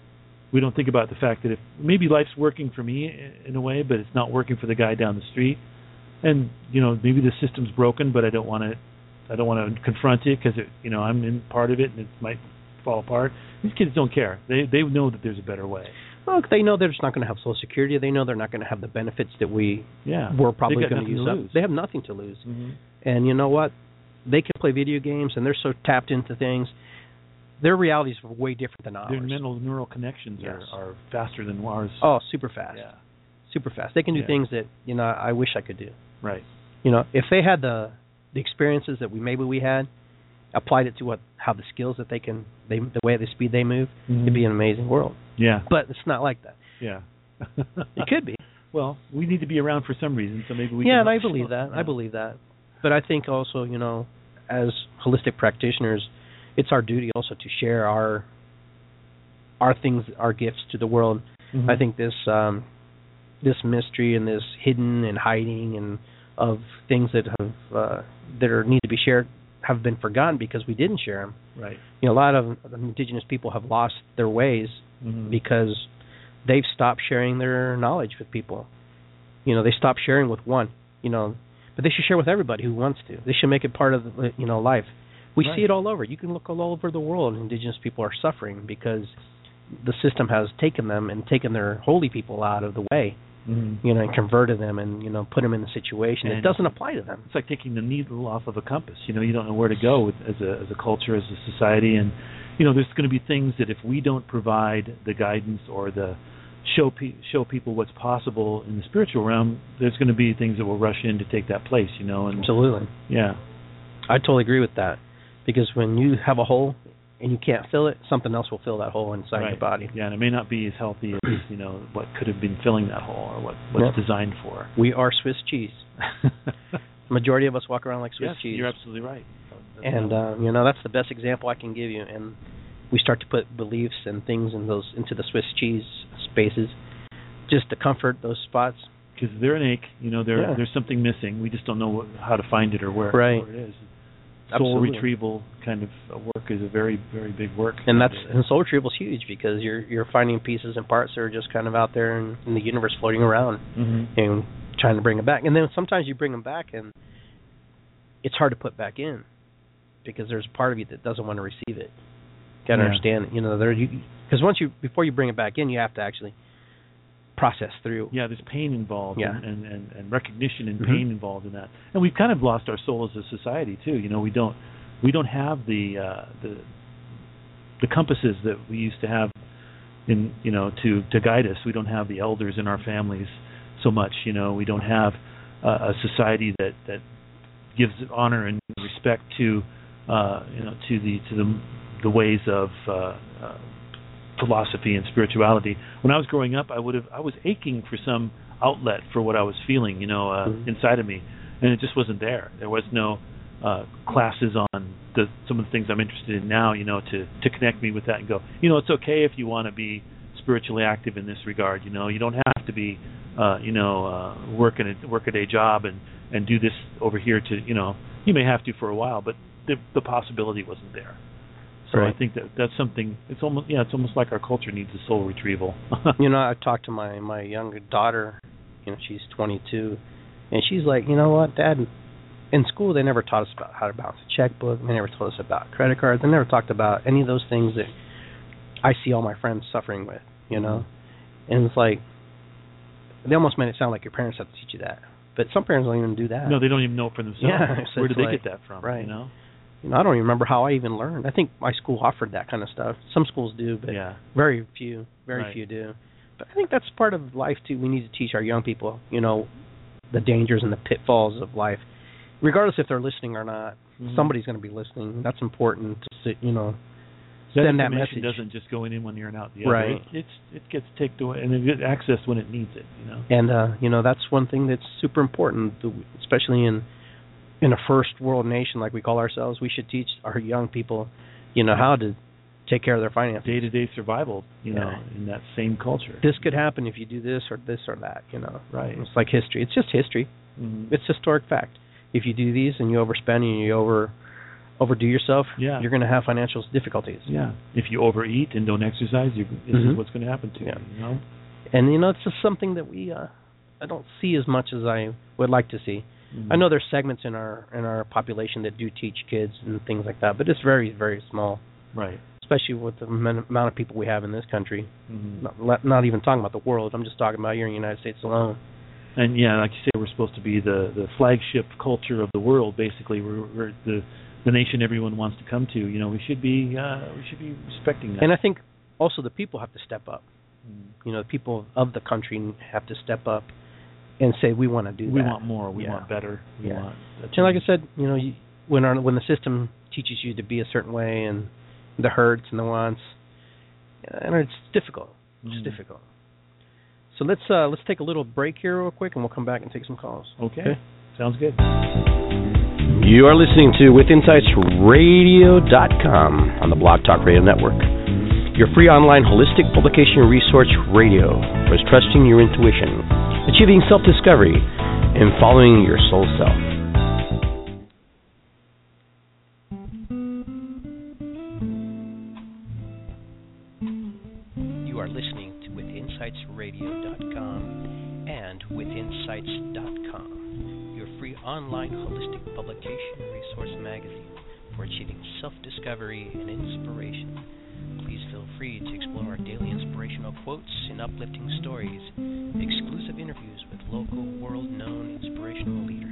We don't think about the fact that if maybe life's working for me i- in a way, but it's not working for the guy down the street, and you know maybe the system's broken, but I don't want to, I don't want to confront it because you know I'm in part of it and it might fall apart. These kids don't care. They they know that there's a better way. Well, they know they're just not going to have Social Security. They know they're not going to have the benefits that we Yeah. were probably They've got going to nothing use to up. lose. They have nothing to lose. Mm-hmm. And you know what? They can play video games, and they're so tapped into things. Their realities are way different than ours. Their mental neural connections Yes. are, are faster than ours. Oh, super fast. Yeah. Super fast. They can do Yeah. things that, you know, I wish I could do. Right. You know, if they had the the experiences that we maybe we had, applied it to what how the skills that they can they the way the speed they move, mm-hmm. it'd be an amazing world. Yeah. But it's not like that. Yeah. It could be. Well, we need to be around for some reason, so maybe we. Yeah, can and I believe that. I believe that. But I think also, you know, as holistic practitioners, it's our duty also to share our our things, our gifts to the world. Mm-hmm. I think this um, this mystery and this hidden and hiding and of things that have uh, that are need to be shared have been forgotten because we didn't share them. Right. You know, a lot of indigenous people have lost their ways mm-hmm. because they've stopped sharing their knowledge with people. You know, they stopped sharing with one. You know, but they should share with everybody who wants to. They should make it part of the, you know life. We right. see it all over. You can look all over the world. Indigenous people are suffering because the system has taken them and taken their holy people out of the way. Mm-hmm. You know, and converted them and, you know, put them in a situation. And it doesn't apply to them. It's like taking the needle off of a compass. You know, you don't know where to go with, as a as a culture, as a society. And, you know, there's going to be things that if we don't provide the guidance or the show pe- show people what's possible in the spiritual realm, there's going to be things that will rush in to take that place, you know. And absolutely. Yeah. I totally agree with that. Because when you have a hole and you can't fill it, something else will fill that hole inside right. your body. Yeah, and it may not be as healthy as, you know, what could have been filling that hole or what what's yeah. designed for. We are Swiss cheese. The majority of us walk around like Swiss yes, cheese. You're absolutely right. That's and uh, you know, that's the best example I can give you. And we start to put beliefs and things in those into the Swiss cheese spaces, just to comfort those spots. Because they're an ache, you know, there yeah. there's something missing. We just don't know what, how to find it or where, right. where it is. Absolutely. Soul retrieval kind of work is a very, very big work. And that's and soul retrieval is huge because you're you're finding pieces and parts that are just kind of out there in, in the universe floating around mm-hmm. and trying to bring them back. And then sometimes you bring them back and it's hard to put back in because there's a part of you that doesn't want to receive it. Got to yeah. understand, you know, there because once you before you bring it back in, you have to actually process through. Yeah, there's pain involved yeah. and, and, and recognition and mm-hmm. pain involved in that. And we've kind of lost our soul as a society too. You know, we don't we don't have the uh, the the compasses that we used to have in you know to, to guide us. We don't have the elders in our families so much. You know, we don't have uh, a society that, that gives honor and respect to uh, you know to the to the the ways of uh, uh, philosophy and spirituality. When I was growing up, I would have I was aching for some outlet for what I was feeling, you know, uh, mm-hmm. inside of me, and it just wasn't there. There was no uh, classes on the, some of the things I'm interested in now, you know, to to connect me with that and go, you know, it's okay if you want to be spiritually active in this regard. You know, you don't have to be, uh, you know, uh, work in a work a day job and and do this over here to, you know, you may have to for a while, but the the possibility wasn't there. So right. I think that that's something. It's almost yeah. It's almost like our culture needs a soul retrieval. You know, I talked to my my younger daughter. You know, she's twenty-two, and she's like, you know what, Dad? In school, they never taught us about how to balance a checkbook. They never taught us about credit cards. They never talked about any of those things that I see all my friends suffering with. You know, and it's like they almost made it sound like your parents have to teach you that, but some parents don't even do that. No, they don't even know it for themselves. Yeah, so where did they like, get that from? Right. You know. You know, I don't even remember how I even learned. I think my school offered that kind of stuff. Some schools do, but yeah. very few, very right. few do. But I think that's part of life too. We need to teach our young people, you know, the dangers and the pitfalls of life, regardless if they're listening or not. Mm-hmm. Somebody's going to be listening. That's important to sit, you know, that send that information message. Doesn't just go in one ear and out the other. Right. It, it's it gets taken away and it gets accessed when it needs it. You know. And uh, you know, that's one thing that's super important, especially in. In a first world nation like we call ourselves, we should teach our young people, you know, how to take care of their finances. Day-to-day survival, you yeah. know, in that same culture. This could happen if you do this or this or that, you know. Right. It's like history. It's just history. Mm-hmm. It's historic fact. If you do these and you overspend and you over overdo yourself, yeah. you're going to have financial difficulties. Yeah. If you overeat and don't exercise, you, this mm-hmm. is what's going to happen to yeah. you, you know. And, you know, it's just something that we, uh, I don't see as much as I would like to see. Mm-hmm. I know there's segments in our in our population that do teach kids and things like that, but it's very, very small. Right. Especially with the amount of people we have in this country. Mm-hmm. Not, not even talking about the world. I'm just talking about here in the United States alone. And yeah, like you say, we're supposed to be the, the flagship culture of the world. Basically, we're, we're the the nation everyone wants to come to. You know, we should be uh, we should be respecting that. And I think also the people have to step up. Mm-hmm. You know, the people of the country have to step up and say we want to do we that. We want more. We yeah. want better. We yeah. want. And like I said, you know, you, when our, when the system teaches you to be a certain way and the hurts and the wants, and it's difficult. It's mm. difficult. So let's uh, let's take a little break here real quick, and we'll come back and take some calls. Okay. okay. Sounds good. You are listening to with insights radio dot com on the Blog Talk Radio Network. Your free online holistic publication resource radio for trusting your intuition, achieving self-discovery, and following your soul self. You are listening to with insights radio dot com and with insights dot com, your free online holistic publication resource magazine for achieving self-discovery and inspiration. Please feel free to explore our daily inspirational quotes and uplifting stories, exclusive interviews with local, world-known inspirational leaders.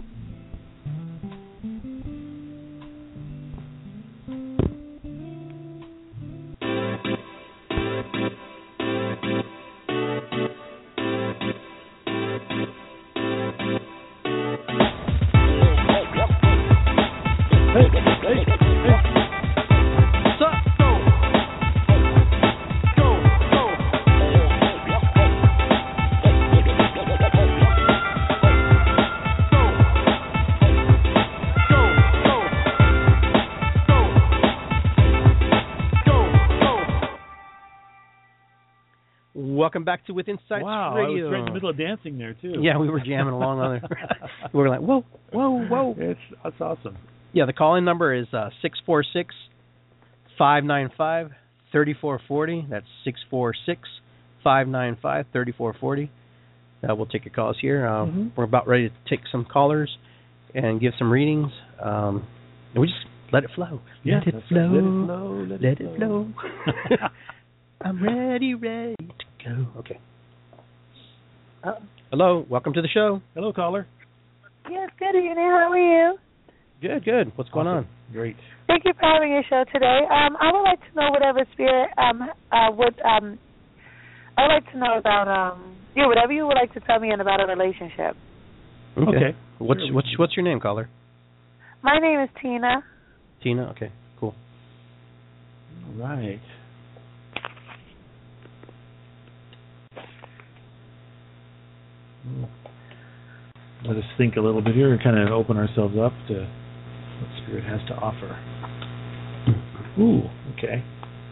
Welcome back to With Insights wow, Radio. I was right in the middle of dancing there, too. Yeah, we were jamming along on there. We were like, whoa, whoa, whoa. It's, that's awesome. Yeah, the call-in number is uh, six four six, five nine five, three four four zero. That's six four six, five nine five, three four four zero. Uh, we'll take your calls here. Uh, mm-hmm. We're about ready to take some callers and give some readings. Um, and we just let it flow. Yeah, let, it flow. let it flow. Let, let it flow. flow. Let it flow. I'm ready, ready to go. Okay. Uh, Hello. Welcome to the show. Hello, caller. Yes, good evening. How are you? Good, good. What's going awesome. on? Great. Thank you for having your show today. Um, I would like to know whatever spirit um uh would um I would like to know about um yeah whatever you would like to tell me in about a relationship. Okay. okay. What's what's what's your name, caller? My name is Tina. Tina. Okay. Cool. All right. Let us think a little bit here and kind of open ourselves up to what Spirit has to offer. Ooh, okay.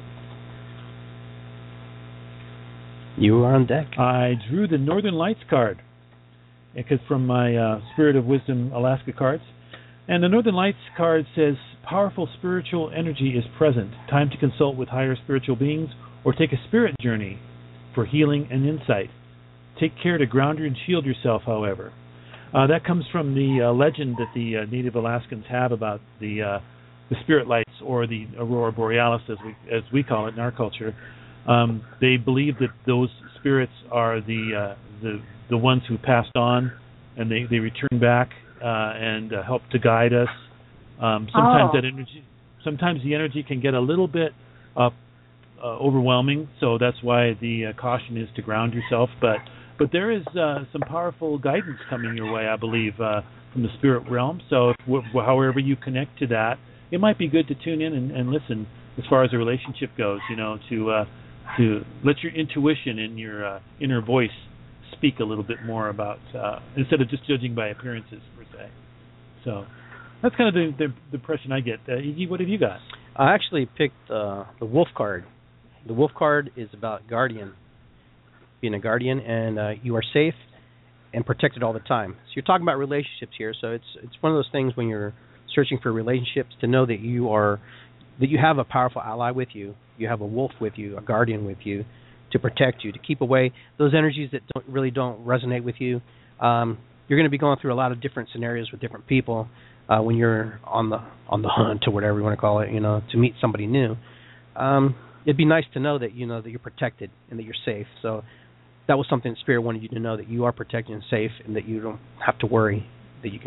You are on deck. I drew the Northern Lights card because from my uh, Spirit of Wisdom Alaska cards. And the Northern Lights card says, powerful spiritual energy is present. Time to consult with higher spiritual beings or take a spirit journey for healing and insight. Take care to ground and shield yourself, however. Uh, that comes from the uh, legend that the uh, Native Alaskans have about the uh, the spirit lights, or the aurora borealis, as we as we call it in our culture. Um, they believe that those spirits are the uh, the the ones who passed on, and they, they return back uh, and uh, help to guide us. Um, sometimes oh. that energy, sometimes the energy can get a little bit uh, uh, overwhelming. So that's why the uh, caution is to ground yourself, but. But there is uh, some powerful guidance coming your way, I believe, uh, from the spirit realm. So if, w- however you connect to that, it might be good to tune in and, and listen as far as a relationship goes, you know, to uh, to let your intuition and your uh, inner voice speak a little bit more about, uh, instead of just judging by appearances, per se. So that's kind of the, the, the impression I get. Uh, Iggy, what have you got? I actually picked uh, the Wolf card. The Wolf card is about guardian. Being a guardian, and uh, you are safe and protected all the time. So you're talking about relationships here. So it's it's one of those things when you're searching for relationships, to know that you are that you have a powerful ally with you. You have a wolf with you, a guardian with you, to protect you, to keep away those energies that don't really don't resonate with you. Um, you're going to be going through a lot of different scenarios with different people uh, when you're on the on the hunt, or whatever you want to call it. You know, to meet somebody new. Um, it'd be nice to know that you know that you're protected and that you're safe. So that was something that Spirit wanted you to know, that you are protected and safe, and that you don't have to worry, that you can just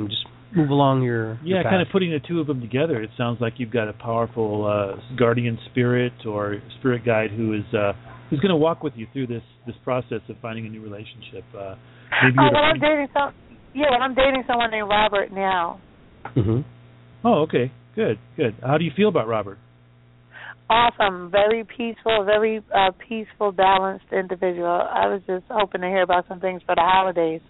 move along your, yeah, your kind of putting the two of them together. It sounds like you've got a powerful uh, guardian spirit or spirit guide who is uh, who's going to walk with you through this this process of finding a new relationship. Uh, maybe oh, you're well, the I'm dating some. Yeah, well, I'm dating someone named Robert now. Mm-hmm. Oh, okay, good, good. How do you feel about Robert? Awesome, very peaceful, very uh, peaceful, balanced individual. I was just hoping to hear about some things for the holidays.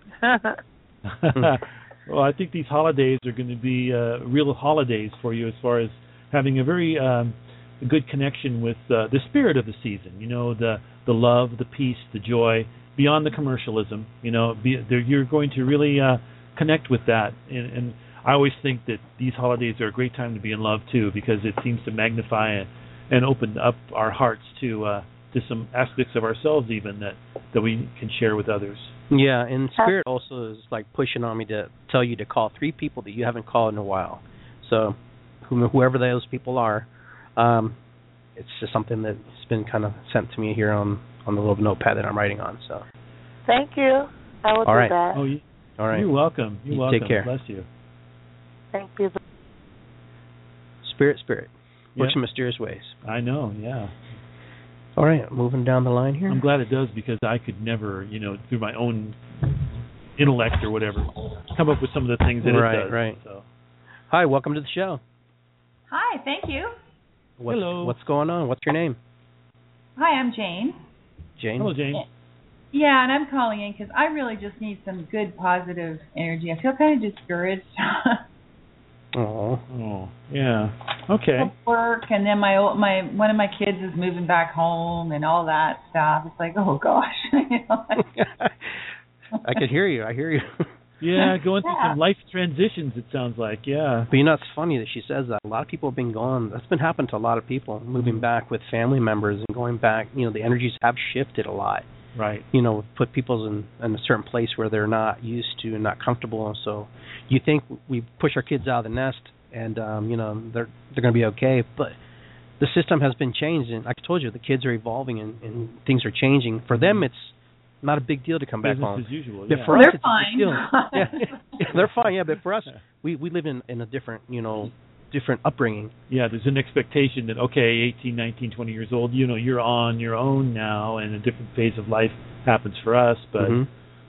Well, I think these holidays are going to be uh, real holidays for you as far as having a very um, good connection with uh, the spirit of the season. You know, the the love, the peace, the joy, beyond the commercialism. You know, be, you're going to really uh, connect with that. And, and I always think that these holidays are a great time to be in love too, because it seems to magnify and, and open up our hearts to uh, to some aspects of ourselves even that, that we can share with others. Yeah, and Spirit also is like pushing on me to tell you to call three people that you haven't called in a while. So whoever those people are, um, it's just something that's been kind of sent to me here on, on the little notepad that I'm writing on. So thank you. I will All do right. that. Oh, you, All right. You're welcome. You're You welcome. take care. Bless you. Thank you. Spirit, Spirit, works Yeah. in mysterious ways. I know, yeah. All right, moving down the line here. I'm glad it does, because I could never, you know, through my own intellect or whatever, come up with some of the things that Right, it does. right. So. Hi, welcome to the show. Hi, thank you. What's, Hello. What's going on? What's your name? Hi, I'm Jane. Jane? Hello, Jane. Yeah, and I'm calling in because I really just need some good, positive energy. I feel kind of discouraged. Oh. Oh, yeah. Okay. Work, and then my old, my one of my kids is moving back home, and all that stuff. It's like, oh gosh. you know, like, I can hear you. I hear you. Yeah, going through Yeah. some life transitions, it sounds like, yeah. But you know, it's funny that she says that. A lot of people have been gone. That's been happening to a lot of people, moving back with family members and going back. You know, the energies have shifted a lot. Right. You know, put people in, in a certain place where they're not used to and not comfortable. And so you think we push our kids out of the nest and, um, you know, they're they're going to be okay. But the system has been changed. And like I told you, the kids are evolving and, and things are changing. For them, it's not a big deal to come back Business home. as usual, But yeah. for Well, us, they're it's a big deal. fine. yeah. yeah, they're fine. Yeah, but for us, we we live in, in a different, you know, different upbringing. Yeah, there's an expectation that, okay, eighteen, nineteen, twenty years old, you know, you're on your own now, and a different phase of life happens for us. But Mhm.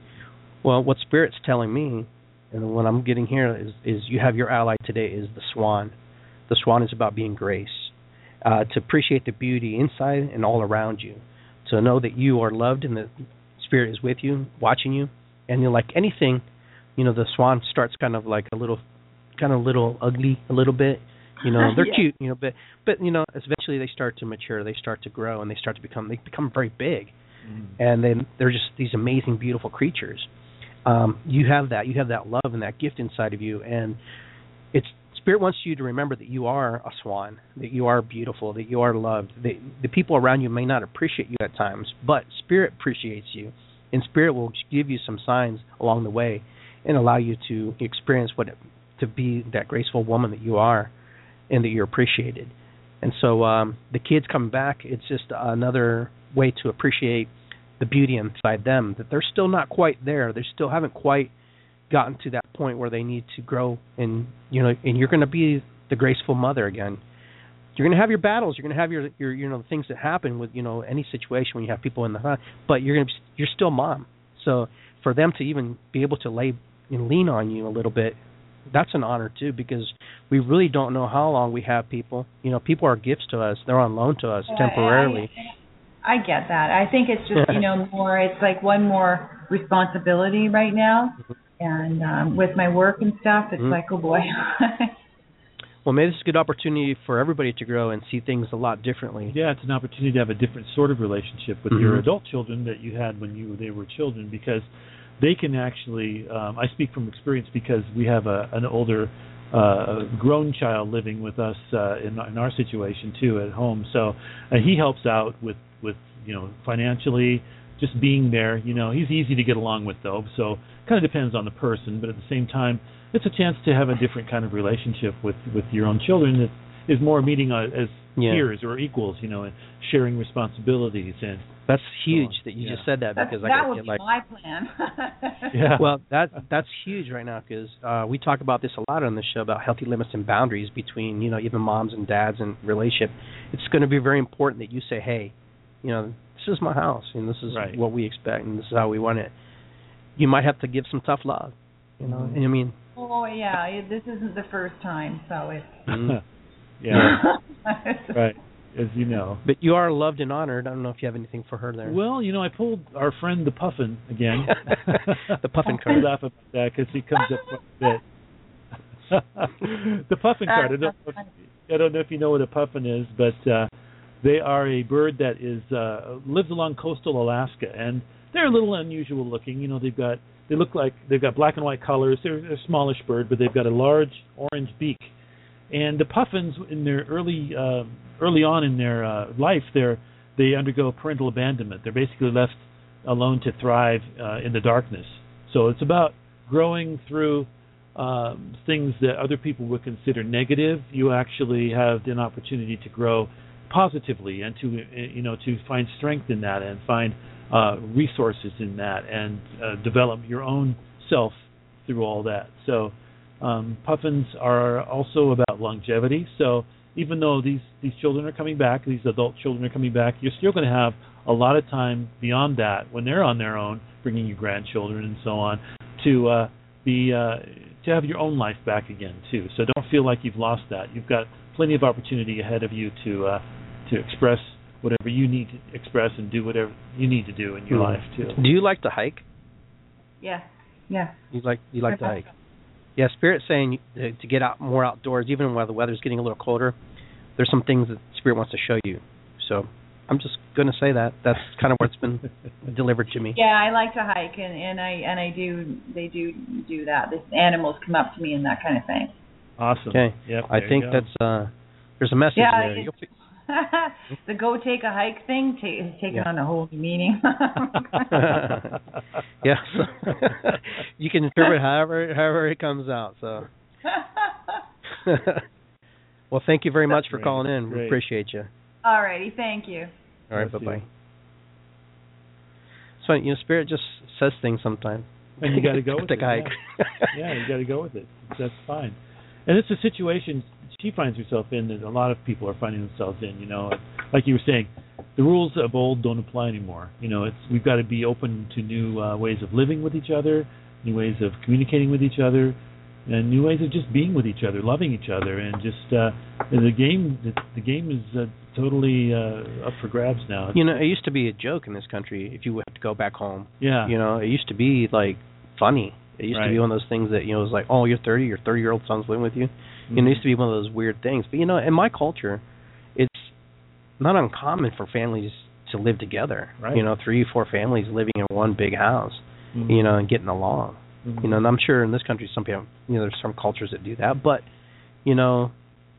Well, what Spirit's telling me, and what I'm getting here is, is you have your ally today is the swan. The swan is about being grace, uh, to appreciate the beauty inside and all around you, to know that you are loved and that Spirit is with you, watching you, and you're like anything, you know, the swan starts kind of like a little, kind of little ugly a little bit. You know, they're Yeah. cute, you know, but but you know, eventually they start to mature, they start to grow, and they start to become they become very big. And then they're just these amazing, beautiful creatures. Um, you have that. You have that love and that gift inside of you. And it's Spirit wants you to remember that you are a swan, that you are beautiful, that you are loved. That the people around you may not appreciate you at times, but Spirit appreciates you. And Spirit will give you some signs along the way and allow you to experience what it, to be that graceful woman that you are and that you're appreciated. And so um, the kids coming back, it's just another way to appreciate the beauty inside them, that they're still not quite there. They still haven't quite gotten to that point where they need to grow, and you know, and you're going to be the graceful mother again. You're going to have your battles. You're going to have your, your, you know, the things that happen with, you know, any situation when you have people in the house. But you're going to, you're still mom. So for them to even be able to lay and lean on you a little bit, that's an honor too, because we really don't know how long we have people. You know, people are gifts to us. They're on loan to us temporarily. I, I get that. I think it's just, you know, more, it's like one more responsibility right now. And um, with my work and stuff, it's Mm-hmm. like, oh boy. Well, maybe this is a good opportunity for everybody to grow and see things a lot differently. yeah, it's an opportunity to have a different sort of relationship with Mhm. your adult children that you had when you they were children, because they can actually. Um, I speak from experience because we have a, an older, uh, grown child living with us uh, in, in our situation too at home. So uh, he helps out with with you know financially, just being there. You know, he's easy to get along with though. So kind of depends on the person, but at the same time, it's a chance to have a different kind of relationship with, with your own children that is more meeting uh, as Yeah. peers or equals, you know, and sharing responsibilities and. That's huge so, that you yeah. just said that That's, because that I would get be like my plan. Yeah. Well, that that's huge right now because uh, we talk about this a lot on the show about healthy limits and boundaries between you know even moms and dads and relationship. It's going to be very important that you say, hey, you know, this is my house and this is right. what we expect and this is how we want it. You might have to give some tough love, you know. Mm-hmm. And I mean. Oh yeah, this isn't the first time, so it's. Mm-hmm. Yeah. Right. As you know. But you are loved and honored. I don't know if you have anything for her there. Well, you know, I pulled our friend the Puffin again. The Puffin I card. laugh about that because he comes up quite a bit. The Puffin card. I don't, know if, I don't know if you know what a Puffin is, but uh, they are a bird that is uh, lives along coastal Alaska, and they're a little unusual looking. You know, they've got they look like they've got black and white colors. They're a smallish bird, but they've got a large orange beak. And the puffins, in their early uh, early on in their uh, life, they they undergo parental abandonment. They're basically left alone to thrive uh, in the darkness. So it's about growing through um, things that other people would consider negative. You actually have an opportunity to grow positively and to you know to find strength in that and find uh, resources in that and uh, develop your own self through all that. So. Um, puffins are also about longevity, so even though these, these children are coming back, these adult children are coming back, you're still going to have a lot of time beyond that when they're on their own, bringing you grandchildren and so on, to uh, be uh, to have your own life back again too. So don't feel like you've lost that. You've got plenty of opportunity ahead of you to uh, to express whatever you need to express and do whatever you need to do in your mm-hmm. life too. Do you like to hike? Yeah, yeah. You like you like to hike? Yeah, Spirit's saying to, to get out more outdoors, even while the weather's getting a little colder. There's some things that Spirit wants to show you. So I'm just going to say that. That's kind of what's been delivered to me. Yeah, I like to hike, and, and I and I do. They do do that. The animals come up to me and that kind of thing. Awesome. Okay. Yep, I think that's uh, there's a message yeah, there. You'll the go take a hike thing t- is taking yeah. on a whole new meaning. Yes, you can interpret however however it comes out. So, well, thank you very much for Great. calling in. Great. We appreciate you. All righty, thank you. All right, bye bye. So you know, Spirit just says things sometimes. And you got to go with take it. a hike. Yeah, yeah you got to go with it. That's fine. And it's a situation she finds herself in that a lot of people are finding themselves in. You know, like you were saying, the rules of old don't apply anymore. You know, it's we've got to be open to new uh, ways of living with each other, new ways of communicating with each other, and new ways of just being with each other, loving each other, and just uh, the game. The, the game is uh, totally uh, up for grabs now. You know, it used to be a joke in this country if you have to go back home. Yeah. You know, it used to be like funny. It used right. to be one of those things that, you know, it was like, oh, you're thirty, your thirty-year-old son's living with you. Mm-hmm. You know, it used to be one of those weird things. But, you know, in my culture, it's not uncommon for families to live together. Right. You know, three, four families living in one big house, mm-hmm. you know, and getting along. Mm-hmm. You know, and I'm sure in this country some people, you know, there's some cultures that do that. But, you know,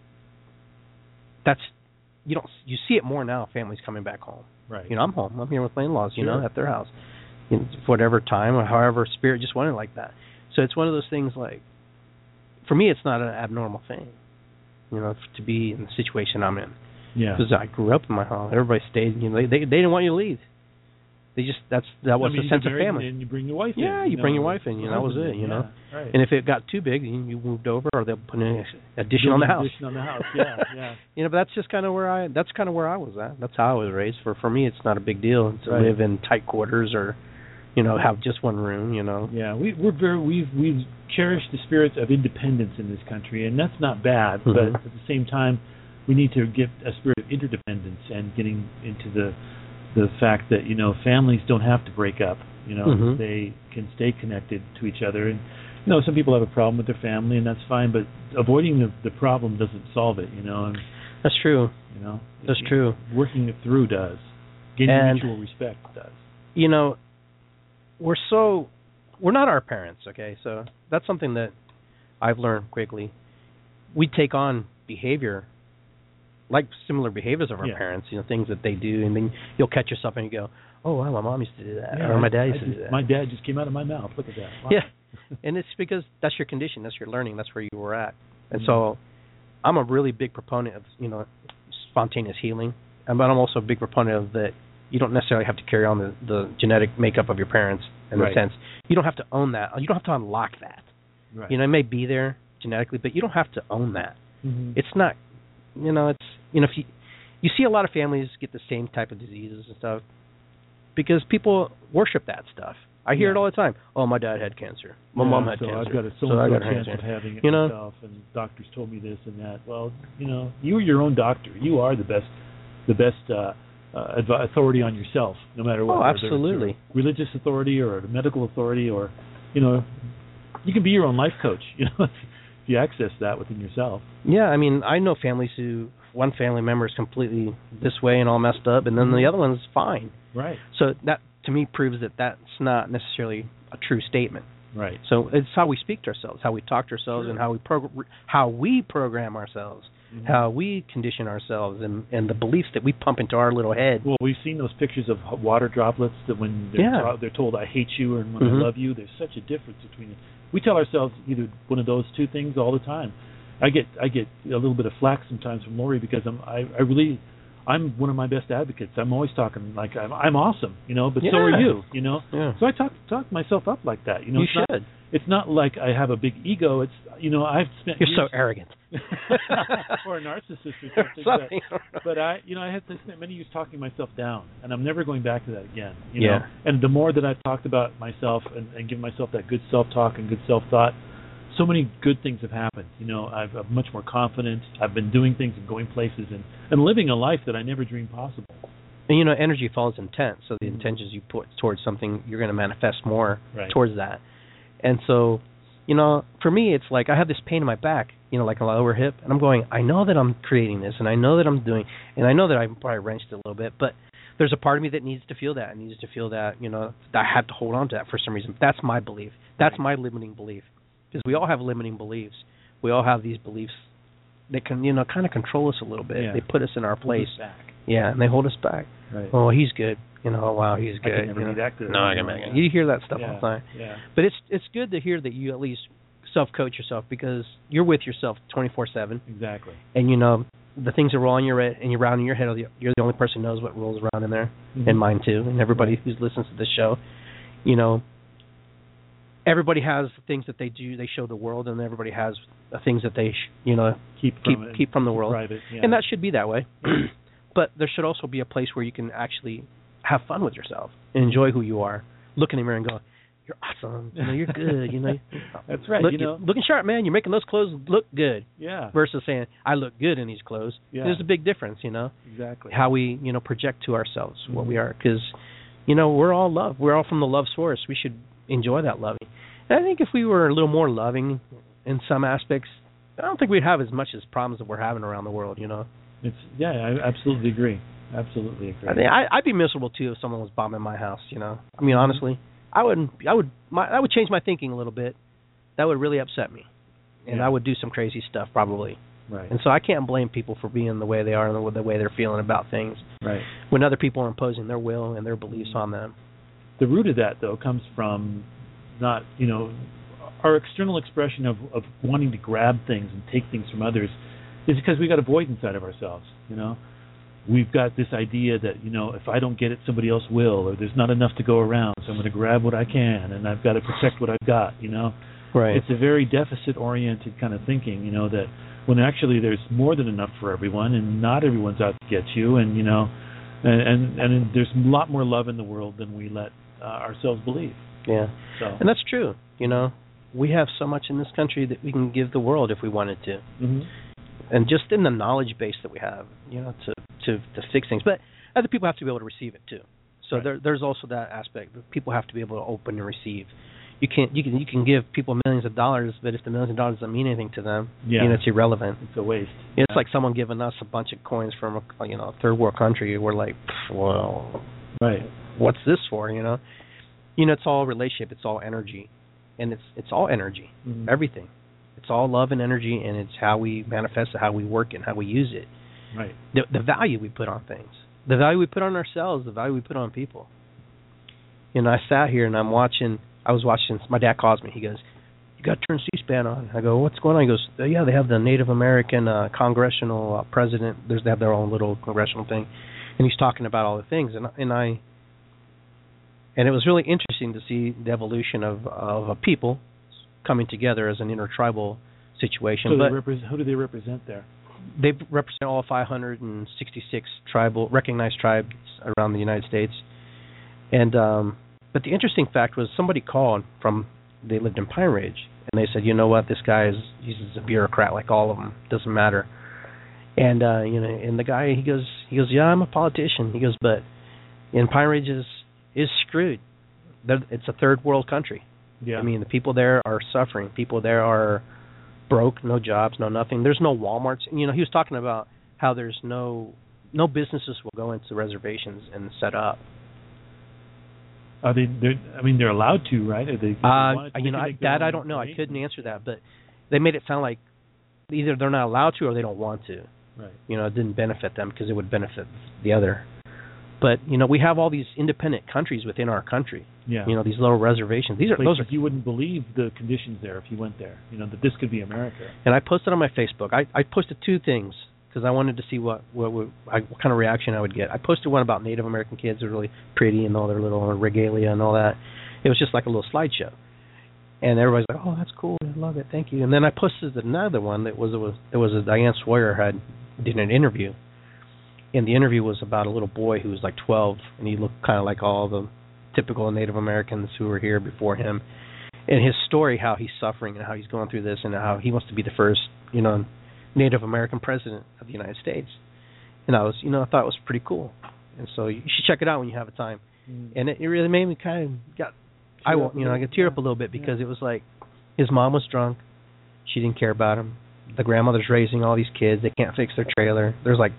that's, you don't, you see it more now, families coming back home. Right. You know, I'm home. I'm here with my in-laws, you sure. know, at their house. You know, for whatever time or however Spirit just wanted like that. So it's one of those things like, for me, it's not an abnormal thing, you know, to be in the situation I'm in. Yeah. Because I grew up in my home. Everybody stayed. You know, they they, they didn't want you to leave. They just that's that was I mean, the sense of married family. And you bring your wife yeah, in. you know, bring your wife in. You know, that was it. You yeah, know, right. and if it got too big, you, you moved over, or they'll put an addition on the house. Addition on the house. Yeah, yeah. You know, but that's just kind of where I. That's kind of where I was at. That's how I was raised. For for me, it's not a big deal to right. live in tight quarters or, you know, have just one room. You know. Yeah, we we're very we've we've cherished the spirit of independence in this country, and that's not bad. Mm-hmm. But at the same time, we need to get a spirit of interdependence and getting into the the fact that, you know, families don't have to break up. You know, mm-hmm. they can stay connected to each other. And, you know, some people have a problem with their family, and that's fine, but avoiding the, the problem doesn't solve it, you know. And, that's true. You know. That's it, true. Working it through does. Getting and, mutual respect does. You know, we're so, we're not our parents, okay? So that's something that I've learned quickly. We take on behavior like similar behaviors of our yeah. parents, you know, things that they do, and then you'll catch yourself and you go, oh, wow, my mom used to do that, yeah, or my dad I, used I to just, do that. My dad just came out of my mouth. Look at that. Wow. Yeah, and it's because that's your condition, that's your learning, that's where you were at. And mm-hmm. so I'm a really big proponent of, you know, spontaneous healing but I'm also a big proponent of that. You don't necessarily have to carry on the, the genetic makeup of your parents in Right. a sense. You don't have to own that. You don't have to unlock that. Right. You know, it may be there genetically, but you don't have to own that. Mm-hmm. It's not, you know, it's, you know, if you, you see a lot of families get the same type of diseases and stuff because people worship that stuff. I hear Yeah. it all the time. Oh, my dad had cancer. My Yeah, mom had so cancer. I've got a so, so I so got chance cancer. of having it You know? myself, and doctors told me this and that. Well, you know, you are your own doctor. You are the best, the best uh, uh, adv- authority on yourself, no matter what. Oh, whether it's absolutely. a religious authority or a medical authority, or, you know, you can be your own life coach. You know, if you access that within yourself. Yeah, I mean, I know families who one family member is completely this way and all messed up, and then the other one's fine. Right. So that to me proves that that's not necessarily a true statement. Right. So it's how we speak to ourselves, how we talk to ourselves, Sure. and how we prog- how we program ourselves, Mhm. how we condition ourselves, and and the beliefs that we pump into our little head. Well, we've seen those pictures of h- water droplets that when they're, Yeah. to- they're told "I hate you" and when Mhm. "I love you," there's such a difference between it. We tell ourselves either one of those two things all the time. I get I get a little bit of flack sometimes from Lori because I'm I, I really I'm one of my best advocates. I'm always talking like I'm I'm awesome, you know, but so are Yeah. you, you know. Yeah. So I talk talk myself up like that, you know. You it's not, should. it's not like I have a big ego. It's you know I've spent You're years, so arrogant. or a narcissist or something. Something. But, but I, you know, I had to spend many years talking myself down, and I'm never going back to that again. You Yeah. know, and the more that I've talked about myself and, and given myself that good self-talk and good self-thought, so many good things have happened. You know, I've, I'm much more confident. I've been doing things and going places and and living a life that I never dreamed possible. And you know, energy follows intent. So the intentions you put towards something, you're going to manifest more Right. towards that. And so, you know, for me, it's like I have this pain in my back, you know, like a lower hip, and I'm going, I know that I'm creating this, and I know that I'm doing, and I know that I probably wrenched it a little bit, but there's a part of me that needs to feel that, and needs to feel that, you know, that I have to hold on to that for some reason. That's my belief. That's my limiting belief. Because we all have limiting beliefs. We all have these beliefs that can, you know, kind of control us a little bit. Yeah. They put us in our place. Hold us back. Yeah, and they hold us back. Right. Oh, he's good. You know, oh, wow, he's I good. can never you know. be that good. No, I can make it. You hear that stuff yeah. all the time. Yeah. But it's it's good to hear that you at least self-coach yourself because you're with yourself twenty-four seven. Exactly. And, you know, the things that roll in your head and you're around in your head, are the, you're the only person who knows what rolls around in there, Mhm. and mine too, and everybody who listens to this show. You know, everybody has things that they do, they show the world, and everybody has uh, things that they, sh- you know, Keep keep from it. keep from the world. Private. Yeah. And that should be that way. But there should also be a place where you can actually have fun with yourself and enjoy who you are. Look in the mirror and go, "You're awesome. You know, you're good. You know, That's right. Look, you know. looking sharp, man. You're making those clothes look good." Yeah. Versus saying, "I look good in these clothes." Yeah. There's a big difference, you know. Exactly. How we, you know, project to ourselves what Mhm. we are, because, you know, we're all love. We're all from the love source. We should enjoy that loving. And I think if we were a little more loving in some aspects, I don't think we'd have as much as problems that we're having around the world, you know. It's yeah. I absolutely agree. Absolutely agree. I think I, I'd be miserable too if someone was bombing my house. You know, I mean, honestly, I wouldn't. I would. My, I would change my thinking a little bit. That would really upset me, and Yeah. I would do some crazy stuff probably. Right. And so I can't blame people for being the way they are and the, the way they're feeling about things Right. when other people are imposing their will and their beliefs on them. The root of that, though, comes from not, you know, our external expression of, of wanting to grab things and take things from others is because we got a void inside of ourselves, you know. We've got this idea that, you know, if I don't get it, somebody else will, or there's not enough to go around, so I'm going to grab what I can, and I've got to protect what I've got, you know. Right. It's a very deficit-oriented kind of thinking, you know, that when actually there's more than enough for everyone, and not everyone's out to get you, and, you know, and and, and there's a lot more love in the world than we let uh, ourselves believe. Yeah. So. And that's true. You know, we have so much in this country that we can give the world if we wanted to. Mm-hmm. And just in the knowledge base that we have, you know, to, to, to fix things. But other people have to be able to receive it too. So Right. there, there's also that aspect. People have to be able to open and receive. You can't you can you can give people millions of dollars, but if the millions of dollars doesn't mean anything to them, Yeah. you know, it's irrelevant. It's a waste. It's Yeah. like someone giving us a bunch of coins from a you know a third world country. We're like, well, Right. what's this for? You know, you know, it's all relationship. It's all energy, and it's it's all energy. Mhm. Everything. It's all love and energy, and it's how we manifest it, how we work it, and how we use it. Right. The, the value we put on things, the value we put on ourselves, the value we put on people. You know, I sat here and I'm watching. I was watching. My dad calls me. He goes, you got to turn C-SPAN on. I go, what's going on? He goes, oh, yeah, they have the Native American uh, congressional uh, president. There's, they have their own little congressional thing. And he's talking about all the things. And, and I, and it was really interesting to see the evolution of, of a people coming together as an intertribal situation. So but they represent, who do they represent there? They represent all five hundred sixty-six tribal recognized tribes around the United States. And um, but the interesting fact was somebody called from, they lived in Pine Ridge, and they said, you know what, this guy is, he's a bureaucrat like all of them, doesn't matter. And uh, you know, and the guy, he goes, he goes, yeah, I'm a politician. He goes, but in Pine Ridge is is screwed. They're, it's a third world country. Yeah. I mean, the people there are suffering. People there are broke, no jobs, no nothing. There's no Walmarts. You know, he was talking about how there's no no businesses will go into reservations and set up. Are they? I mean, they're allowed to, right? Are they? Uh, you know, I, that I don't know. I couldn't answer that, but they made it sound like either they're not allowed to or they don't want to. Right. You know, it didn't benefit them because it would benefit the other. But you know, we have all these independent countries within our country. Yeah. You know, these little reservations. These are Places those are. You wouldn't believe the conditions there if you went there. You know that this could be America. And I posted on my Facebook. I, I posted two things because I wanted to see what what, what, I, what kind of reaction I would get. I posted one about Native American kids who are really pretty and all their little regalia and all that. It was just like a little slideshow. And everybody's like, "Oh, that's cool. I love it. Thank you." And then I posted another one that was it was it was a Diane Sawyer had did an interview. And the interview was about a little boy who was like twelve, and he looked kind of like all the typical Native Americans who were here before him. And his story, how he's suffering and how he's going through this, and how he wants to be the first, you know, Native American president of the United States. And I was, you know, I thought it was pretty cool. And so you should check it out when you have a time. Mm. And it, it really made me kind of got, I won't, you know, I got tear up a little bit because yeah. It was like his mom was drunk, she didn't care about him. The grandmother's raising all these kids, they can't fix their trailer. There's like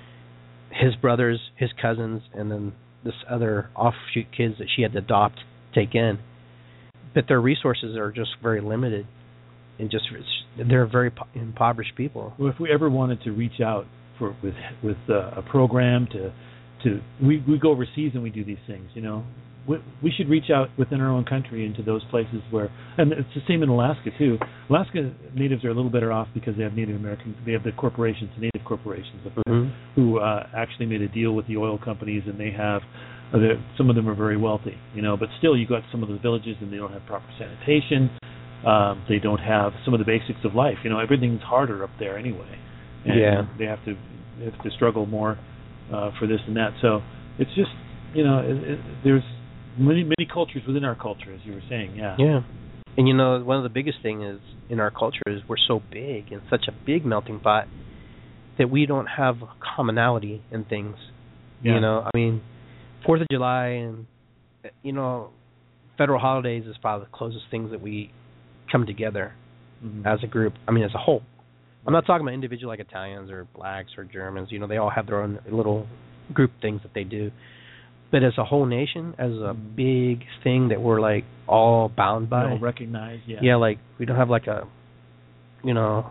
his brothers, his cousins, and then this other offshoot kids that she had to adopt, take in. But their resources are just very limited, and just they're very impoverished people. Well, if we ever wanted to reach out for with with uh, a program to to we we go overseas and we do these things, you know. We, we should reach out within our own country into those places where, and it's the same in Alaska too. Alaska natives are a little better off because they have Native American, they have the corporations, the native corporations, mm-hmm. who uh, actually made a deal with the oil companies, and they have, uh, some of them are very wealthy, you know. But still, you got some of the villages, and they don't have proper sanitation. Um, they don't have some of the basics of life. You know, everything's harder up there anyway. And yeah. They have to they have to struggle more uh, for this and that. So it's just, you know, it, it, there's many many cultures within our culture, as you were saying. Yeah. Yeah. And you know, one of the biggest things is in our culture is we're so big and such a big melting pot that we don't have commonality in things. Yeah. You know, I mean, Fourth of July and you know, federal holidays is probably the closest things that we come together mm-hmm. as a group. I mean, as a whole. I'm not talking about individual like Italians or blacks or Germans. You know, they all have their own little group things that they do. But as a whole nation, as a big thing that we're like all bound by, all recognized, yeah, yeah, like we don't have like a, you know,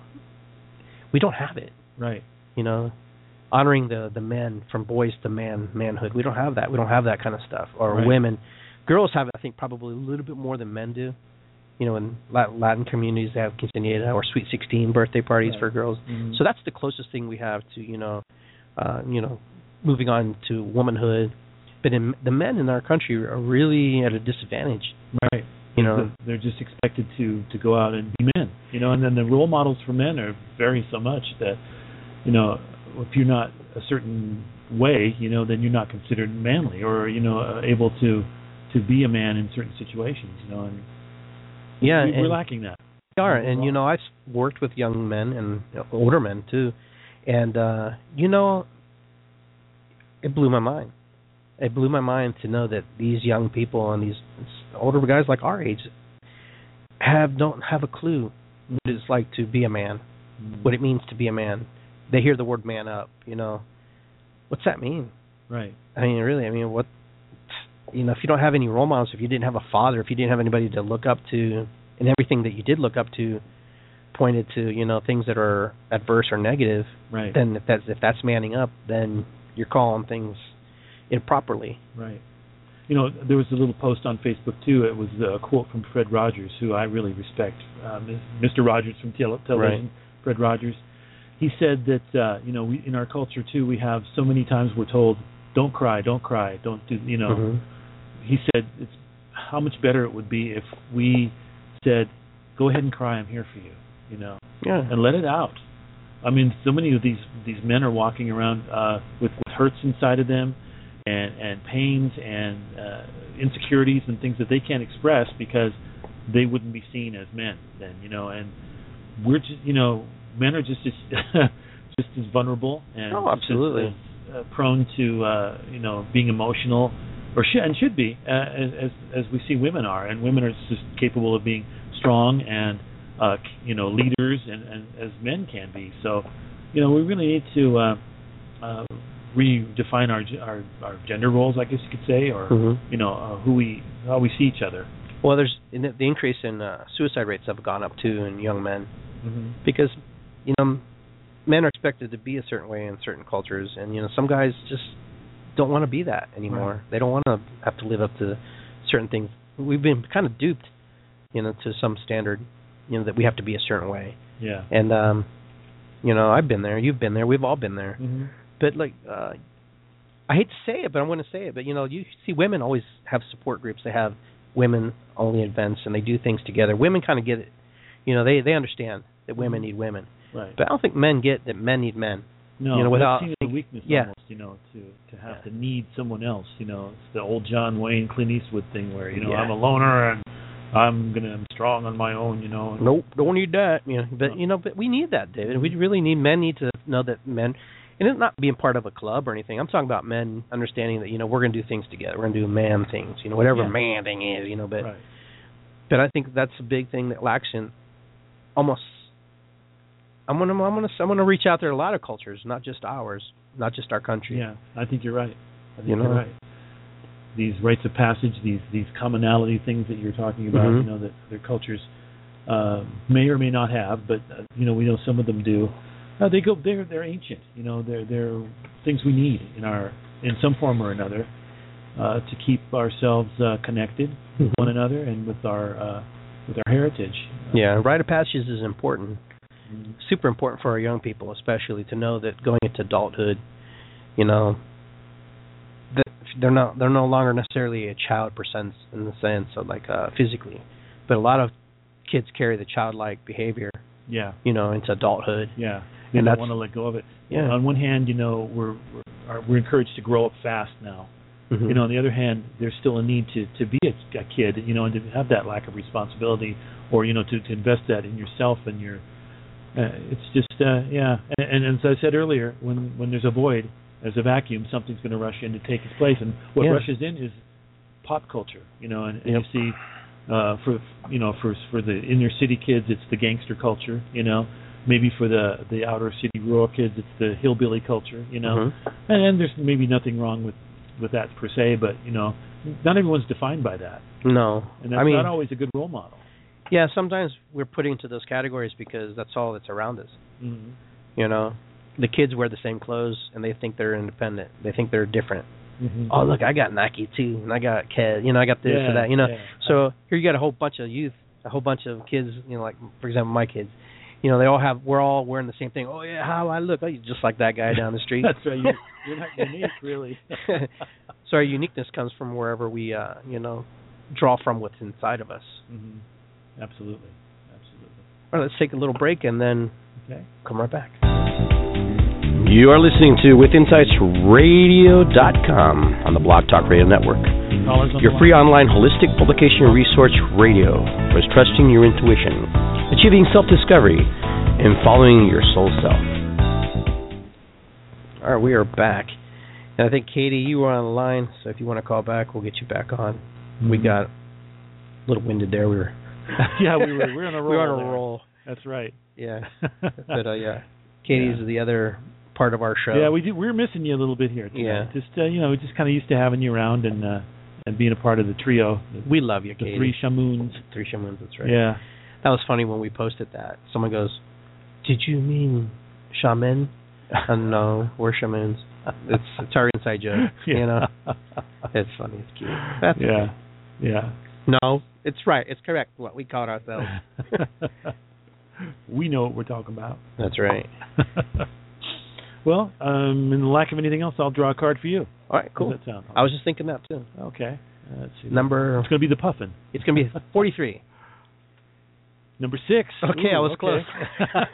we don't have it, right? You know, honoring the the men from boys to man manhood. We don't have that. We don't have that kind of stuff. Or right. women, girls have it. I think probably a little bit more than men do. You know, in Latin communities they have quinceañera or sweet sixteen birthday parties right. for girls. Mm-hmm. So that's the closest thing we have to you know, uh, you know, moving on to womanhood. But in, the men in our country are really at a disadvantage. Right. You know, they're just expected to, to go out and be men. You know, and then the role models for men are vary so much that, you know, if you're not a certain way, you know, then you're not considered manly or you know uh, able to to be a man in certain situations. You know, and yeah, we, and we're lacking that. We are, and you know, I've worked with young men and you know, older men too, and uh, you know, it blew my mind. It blew my mind to know that these young people and these older guys like our age have don't have a clue what it's like to be a man, mm-hmm. what it means to be a man. They hear the word "man up," you know. What's that mean? Right. I mean, really. I mean, what? You know, if you don't have any role models, if you didn't have a father, if you didn't have anybody to look up to, and everything that you did look up to pointed to, you know, things that are adverse or negative. Right. Then if that's if that's manning up, then you're calling things improperly. Right. you know, there was a little post on Facebook too. It was a quote from Fred Rogers, who I really respect, um, Mister Rogers from tele- television. Right. Fred Rogers. He said that uh, you know, we in our culture too, we have so many times we're told, "Don't cry, don't cry, don't do," you know. Mm-hmm. He said it's how much better it would be if we said, "Go ahead and cry, I'm here for you," you know, yeah, and let it out. I mean, so many of these these men are walking around uh, with, with hurts inside of them, and and pains and uh, insecurities and things that they can't express because they wouldn't be seen as men then, you know. And we're just, you know, men are just as just as vulnerable and oh, absolutely just as, uh, prone to uh, you know, being emotional, or should and should be uh, as as we see women are, and women are just capable of being strong and uh, you know, leaders and, and as men can be. So, you know, we really need to uh, uh, redefine our, our our gender roles, I guess you could say, or mm-hmm. you know, uh, who we how we see each other. Well, there's the increase in uh, suicide rates have gone up too in young men, mm-hmm. because you know, men are expected to be a certain way in certain cultures, and you know, some guys just don't want to be that anymore. Right. They don't want to have to live up to certain things. We've been kind of duped, you know, to some standard, you know, that we have to be a certain way. Yeah. And um, you know, I've been there. You've been there. We've all been there. Mm-hmm. But like, uh, I hate to say it, but I'm going to say it. But you know, you see, women always have support groups. They have women-only events, and they do things together. Women kind of get it. You know, they they understand that women need women. Right. But I don't think men get that men need men. No, you know, without that's seen as a weakness yeah. almost, you know, to, to have yeah. to need someone else. You know, it's the old John Wayne, Clint Eastwood thing where, you know, yeah. I'm a loner and I'm gonna I'm strong on my own, you know. Nope, don't need that. You know, but you know, but we need that, David. We really need men need to know that men, and it's not being part of a club or anything. I'm talking about men understanding that, you know, we're gonna do things together. We're gonna do man things, you know, whatever yeah. man thing is, you know. But right. but I think that's a big thing that lacks in almost. I'm gonna I'm gonna I'm gonna reach out there to a lot of cultures, not just ours, not just our country. Yeah, I think you're right. I think you know? you're right. These rites of passage, these these commonality things that you're talking about, mm-hmm. you know, that their cultures uh, may or may not have, but uh, you know, we know some of them do. Uh, they go, they're they're ancient, you know, they're they're things we need in our in some form or another uh, to keep ourselves uh, connected mm-hmm. with one another and with our uh, with our heritage. Yeah, rite of passage is important, mm-hmm. super important for our young people, especially to know that going into adulthood, you know. They're not. They're no longer necessarily a child per sense in the sense of like uh, physically, but a lot of kids carry the childlike behavior. Yeah. You know, into adulthood. Yeah. They and don't want to let go of it. Yeah. On one hand, you know, we're we're, are, we're encouraged to grow up fast now. Mm-hmm. You know, on the other hand, there's still a need to, to be a, a kid. You know, and to have that lack of responsibility, or you know, to, to invest that in yourself and your. Uh, it's just uh, yeah, and, and as I said earlier, when when there's a void. As a vacuum, something's going to rush in to take its place, and what yeah. rushes in is pop culture, you know. And, and yep. you see, uh, for you know, for for the inner city kids, it's the gangster culture, you know. Maybe for the the outer city rural kids, it's the hillbilly culture, you know. Mm-hmm. And, and there's maybe nothing wrong with with that per se, but you know, not everyone's defined by that. No, and that's I mean, not always a good role model. Yeah, sometimes we're put into those categories because that's all that's around us. Mm-hmm. You know. The kids wear the same clothes, and they think they're independent. They think they're different. Mm-hmm. Oh, look, I got Nike, too, and I got Ked, you know, I got this yeah, or that, you know. Yeah. So here you got a whole bunch of youth, a whole bunch of kids, you know, like, for example, my kids. You know, they all have, we're all wearing the same thing. Oh, yeah, how I look. Oh, you're just like that guy down the street. That's right. You're, you're not unique, really. So our uniqueness comes from wherever we, uh, you know, draw from what's inside of us. Mm-hmm. Absolutely. Absolutely. All right, let's take a little break and then okay. come right back. You are listening to with insights radio dot com on the Blog Talk Radio Network. Your free online holistic publication resource radio for trusting your intuition, achieving self-discovery, and following your soul self. All right, we are back. And I think, Katie, you were on the line, so if you want to call back, we'll get you back on. Mm-hmm. We got a little winded there. We were yeah, we were we were on a roll. we were on a there. roll. That's right. Yeah. But, uh, yeah. Katie's yeah. the other part of our show. Yeah, we do. We're missing you a little bit here today. Yeah. Just uh, you know, we're just kind of used to having you around and uh, and being a part of the trio. The, we love you, the Katie. Three Shamoons. Three Shamoons. That's right. Yeah. That was funny when we posted that. Someone goes, "Did you mean shaman?" uh, no, we're Shamoons. It's it's our inside joke. Yeah. You know. It's funny. It's cute. That's yeah, okay. yeah. No, it's right. It's correct what we called ourselves. We know what we're talking about. That's right. Well, um, in the lack of anything else, I'll draw a card for you. All right, cool. How does that sound? I was just thinking that too. Okay. Uh, let's see. Number. It's going to be the Puffin. It's going to be forty-three. Number six. Okay, Ooh, I was okay. close.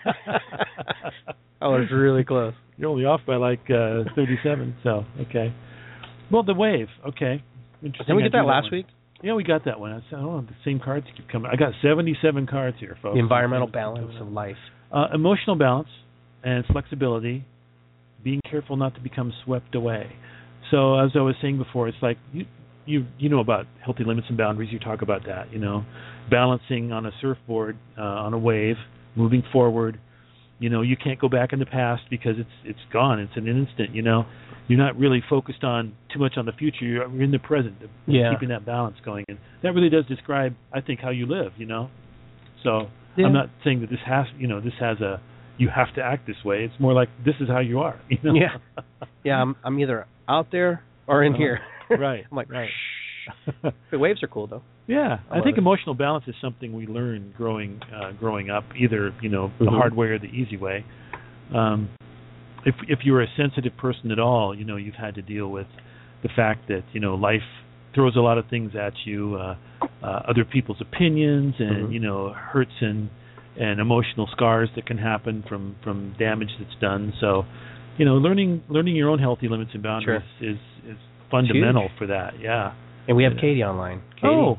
I was really close. You're only off by like uh, thirty-seven. So okay. Well, the Wave. Okay. Interesting. Didn't we get I that drew last one. week? Yeah, we got that one. I said, oh, the same cards keep coming. I got seventy-seven cards here, folks. The environmental balance of life. Uh, emotional balance and flexibility. Being careful not to become swept away. So as I was saying before, it's like you you you know about healthy limits and boundaries. You talk about that, you know, balancing on a surfboard, uh, on a wave, moving forward. You know, you can't go back in the past because it's it's gone. It's an instant. You know, you're not really focused on too much on the future. You're, you're in the present, yeah. keeping that balance going, and that really does describe, I think, how you live. You know, so yeah. I'm not saying that this has, you know, this has a you have to act this way. It's more like this is how you are. You know? Yeah, yeah. I'm I'm either out there or in uh, here. Right. I'm like, right. The waves are cool though. Yeah, I I think it. emotional balance is something we learn growing uh, growing up, either you know the mm-hmm. hard way or the easy way. Um, if if you're a sensitive person at all, you know you've had to deal with the fact that you know life throws a lot of things at you, uh, uh, other people's opinions, and mm-hmm. you know hurts and and emotional scars that can happen from, from damage that's done. So, you know, learning learning your own healthy limits and boundaries sure. is is fundamental for that. Yeah. And we have yeah. Katie online. Katie. Oh,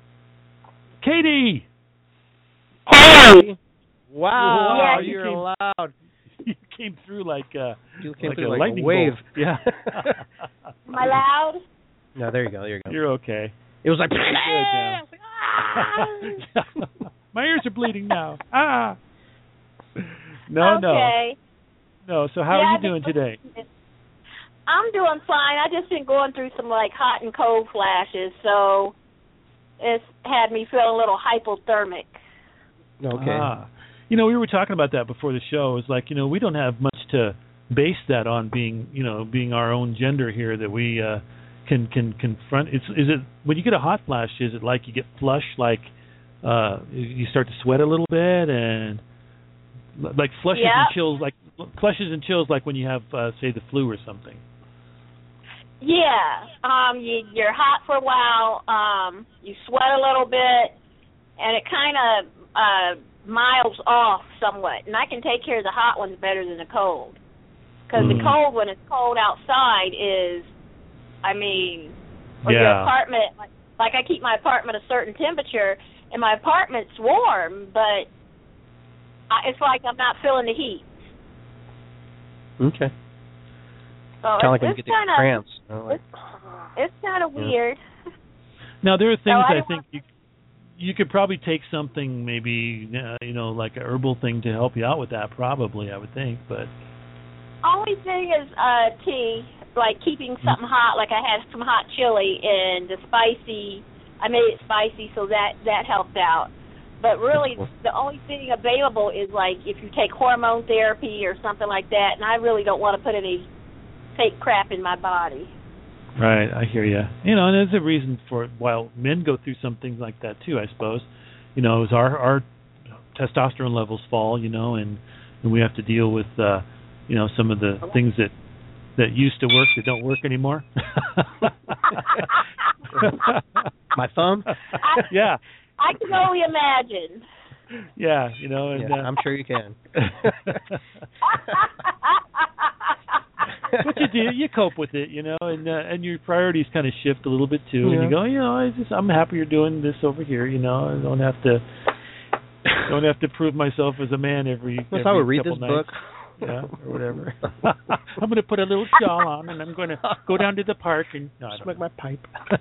Katie. Hey. Wow, wow you're you came, loud. You came through like uh, you came like through a like lightning a wave. bolt. Yeah. Am I loud? No, there you go. There you go. You're okay. It was like. Good now. My ears are bleeding now. Ah. No, okay. no. No. So how yeah, are you doing today? I'm doing fine. I just been going through some like hot and cold flashes, so it's had me feeling a little hypothermic. Okay. Ah. You know, we were talking about that before the show. It's like, you know, we don't have much to base that on being, you know, being our own gender here that we uh, can can confront. It's is it when you get a hot flash? Is it like you get flush, like uh, you start to sweat a little bit, and like flushes yep. and chills, like flushes and chills, like when you have, uh, say, the flu or something. Yeah, um, you, you're hot for a while, um, you sweat a little bit, and it kind of uh, miles off somewhat. And I can take care of the hot ones better than the cold, because mm. the cold, when it's cold outside, is, I mean, or yeah. your apartment, like, like I keep my apartment a certain temperature, and my apartment's warm, but I, it's like I'm not feeling the heat. Okay. So kind of like it's, when you it's get kinda, the cramps. You know, like, it's it's kind of yeah. weird. Now there are things so I, I think you you could probably take something maybe uh, you know like a herbal thing to help you out with that. Probably I would think, but only thing is uh, tea, like keeping something hot. Like I had some hot chili and the spicy. I made it spicy, so that that helped out. But really, the only thing available is like if you take hormone therapy or something like that, and I really don't want to put any fake crap in my body. Right, I hear you. You know, and there's a reason for it. While men go through some things like that too, I suppose. You know, as our our testosterone levels fall, you know, and, and we have to deal with, uh, you know, some of the things that that used to work that don't work anymore. My thumb? I, yeah. I can only imagine. Yeah, you know, and yeah, uh, I'm sure you can. But you do, you cope with it, you know, and uh, and your priorities kind of shift a little bit too, yeah. and you go, you know, I just I'm happier doing this over here, you know, I don't have to don't have to prove myself as a man every. If every I would read couple this nights. book, yeah, or whatever. I'm going to put a little shawl on, and I'm going to go down to the park and no, smoke my pipe.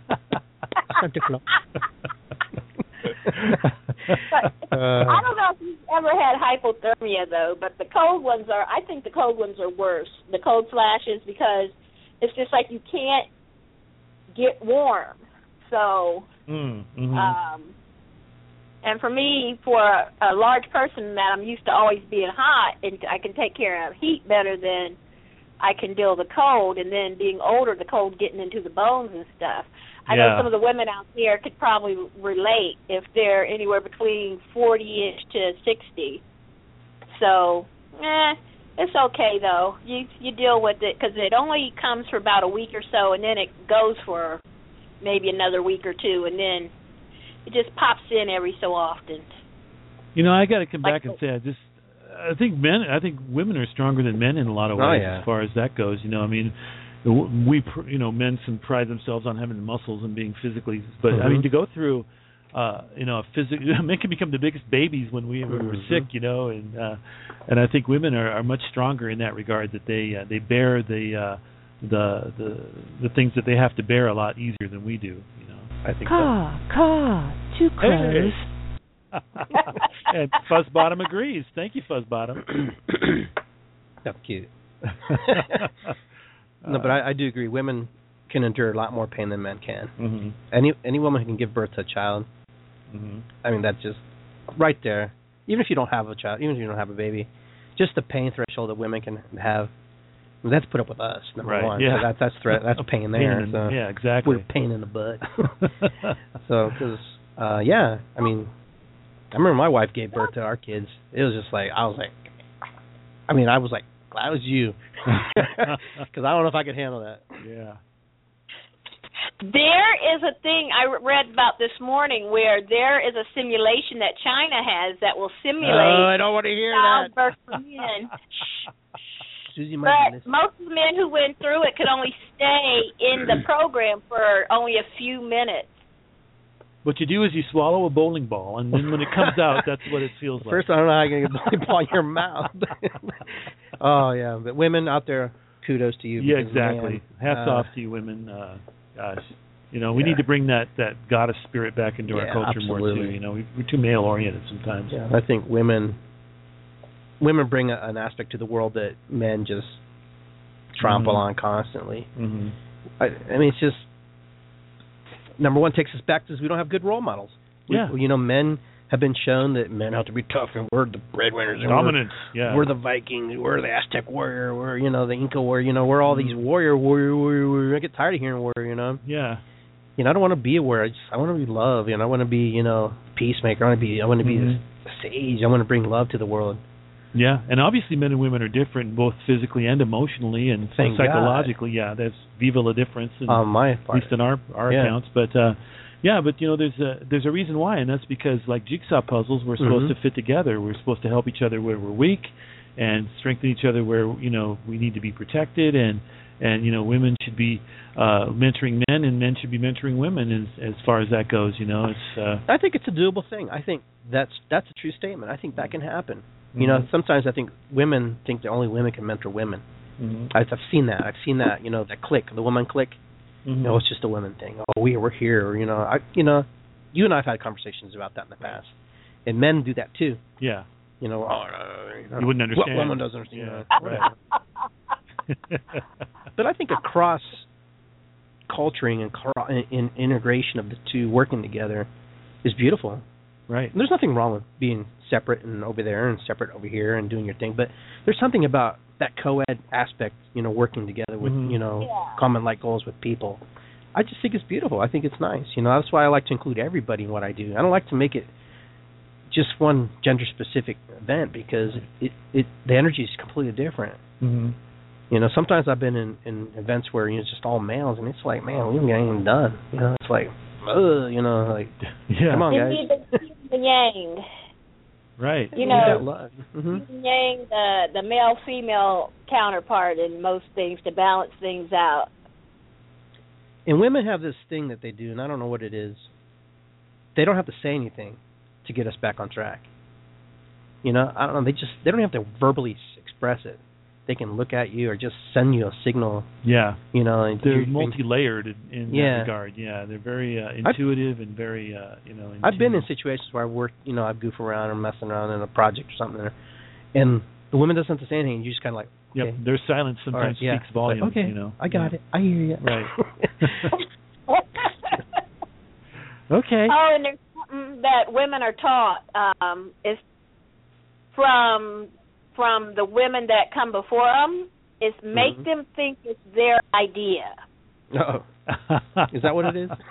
But uh, I don't know if you've ever had hypothermia though, but the cold ones are. I think the cold ones are worse. The cold flashes because it's just like you can't get warm. So, mm, mm-hmm. um, and for me, for a, a large person that I'm used to always being hot, and I can take care of heat better than I can deal with the cold, and then being older, the cold getting into the bones and stuff. I Yeah. know some of the women out there could probably relate if they're anywhere between forty-ish to sixty. So, eh, it's okay though. You you deal with it because it only comes for about a week or so, and then it goes for maybe another week or two, and then it just pops in every so often. You know, I got to come Like back and say, I just, I think men, I think women are stronger than men in a lot of ways Oh, yeah. as far as that goes. You know, I mean, we, pr- you know, men can pride themselves on having the muscles and being physically, but Mhm. I mean, to go through, uh, you know, physical, men can become the biggest babies when we when we're Mhm. sick, you know, and uh, and I think women are, are much stronger in that regard. That they uh, they bear the uh, the the the things that they have to bear a lot easier than we do. You know, I think. Caw, caw, too close. And Fuzzbottom agrees. Thank you, Fuzzbottom. That's cute. No, but I, I do agree. Women can endure a lot more pain than men can. Mm-hmm. Any any woman who can give birth to a child, Mm-hmm. I mean, that's just right there. Even if you don't have a child, even if you don't have a baby, just the pain threshold that women can have, I mean, that's put up with us, number Right, one. yeah. So that, that's threat. That's pain there. Pain in- so yeah, exactly. We're pain in the butt. So, because, uh, yeah, I mean, I remember my wife gave birth to our kids. It was just like, I was like, I mean, I was like, glad it was you. Because I don't know if I could handle that. Yeah. There is a thing I read about this morning where there is a simulation that China has that will simulate Oh, I don't want to hear that. childbirth for men. Susie might be But listening. most of the men who went through it could only stay in the program for only a few minutes. What you do is you swallow a bowling ball, and then when it comes out, that's what it feels like. First, I don't know how you're going to get a ball in your mouth. Oh, yeah. But women out there, kudos to you. Yeah, because, exactly. man, Hats uh, off to you, women. Uh, gosh, you know, we Yeah. need to bring that, that goddess spirit back into Yeah, our culture more absolutely. too. You know, we, we're too male oriented sometimes. Yeah, I think women women bring a, an aspect to the world that men just trample Mhm. on constantly. Mm-hmm. I, I mean, it's just number one takes us back to we don't have good role models. We- Yeah. you know, men have been shown that men have to be tough, and we're the breadwinners. And Dominant. We're, Yeah. we're the Vikings. We're the Aztec warrior. We're you know the Inca warrior. You know, we're all these warrior, warrior, warrior, warrior. I get tired of hearing warrior. You know. Yeah. You know, I don't want to be a warrior. I just I want to be love. You know, I want to be you know peacemaker. I want to be I want to be Mhm. a sage. I want to bring love to the world. Yeah, and obviously men and women are different, both physically and emotionally, and Thank psychologically. Yeah, there's viva la difference, in, On my at part. least in our our Yeah. accounts. But uh, yeah, but you know, there's a there's a reason why, and that's because like jigsaw puzzles, we're supposed Mhm. to fit together. We're supposed to help each other where we're weak, and strengthen each other where you know we need to be protected. And and you know, women should be uh, mentoring men, and men should be mentoring women as as far as that goes. You know, it's. Uh, I think it's a doable thing. I think that's that's a true statement. I think that can happen. You know, Mhm. sometimes I think women think that only women can mentor women. Mhm. I've, I've seen that. I've seen that. You know, that click, the woman click. Mhm. You know, it's just a women thing. Oh, we we're here. Or, you know, I you know, you and I've had conversations about that in the past, and men do that too. Yeah. You know, oh, no, you, know, You wouldn't understand. What woman doesn't understand? Yeah, you know, right. But I think across culturing and cro- in, in integration of the two working together is beautiful. Right. And there's nothing wrong with being separate and over there and separate over here and doing your thing, but there's something about that co-ed aspect, you know, working together with, Mhm. you know, Yeah. common like goals with people. I just think it's beautiful. I think it's nice. You know, that's why I like to include everybody in what I do. I don't like to make it just one gender-specific event because it, it the energy is completely different. Mhm. You know, sometimes I've been in, in events where you know, it's just all males, and it's like, man, we ain't even done. You know, it's like, ugh, you know, like, Yeah. come on, You guys. need the yin and yang. Right. You We got know, love. Mm-hmm. yin and yang, the the male female counterpart in most things to balance things out. And women have this thing that they do, and I don't know what it is. They don't have to say anything to get us back on track. You know, I don't know. They just they don't have to verbally s- express it. They can look at you or just send you a signal. Yeah. You know, and They're you're- multi-layered in, in Yeah. that regard. Yeah, they're very uh, intuitive and very, uh, you know. I've been in intuitive. situations where I work, you know, I goof around or messing around in a project or something, there, and the woman doesn't have to say anything. And you just kind of like, Yep. okay. Their silence All sometimes right, yeah. speaks volumes. Like, okay, You know. I got Yeah. it. I hear you. Right. Okay. Oh, and there's something that women are taught um, is from from the women that come before them is make Mhm. them think it's their idea. Oh, is that what it is?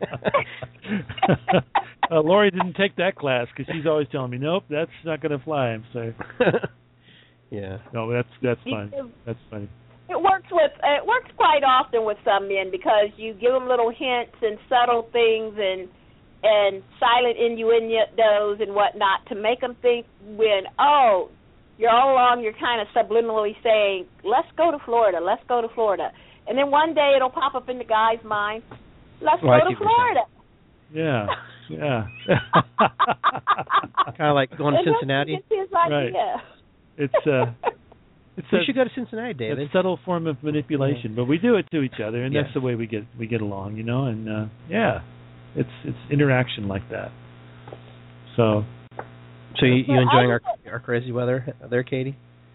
uh, Lori didn't take that class because she's always telling me, "Nope, that's not going to fly." I'm sorry. Yeah. No, that's that's fine. That's funny. It works with it works quite often with some men because you give them little hints and subtle things and and silent innuendos and whatnot to make them think when oh you're all along you're kind of subliminally saying let's go to Florida, let's go to Florida, and then one day it'll pop up in the guy's mind, let's well, go to Florida. Yeah, yeah. Kind of like going to Cincinnati. It's his idea. Right. It's uh, it's we a, should go to Cincinnati, David. It's a subtle form of manipulation, but we do it to each other, and Yeah. that's the way we get we get along, you know. And uh, yeah, it's it's interaction like that. So, So you, you Well, enjoying I our our crazy weather there, Katie?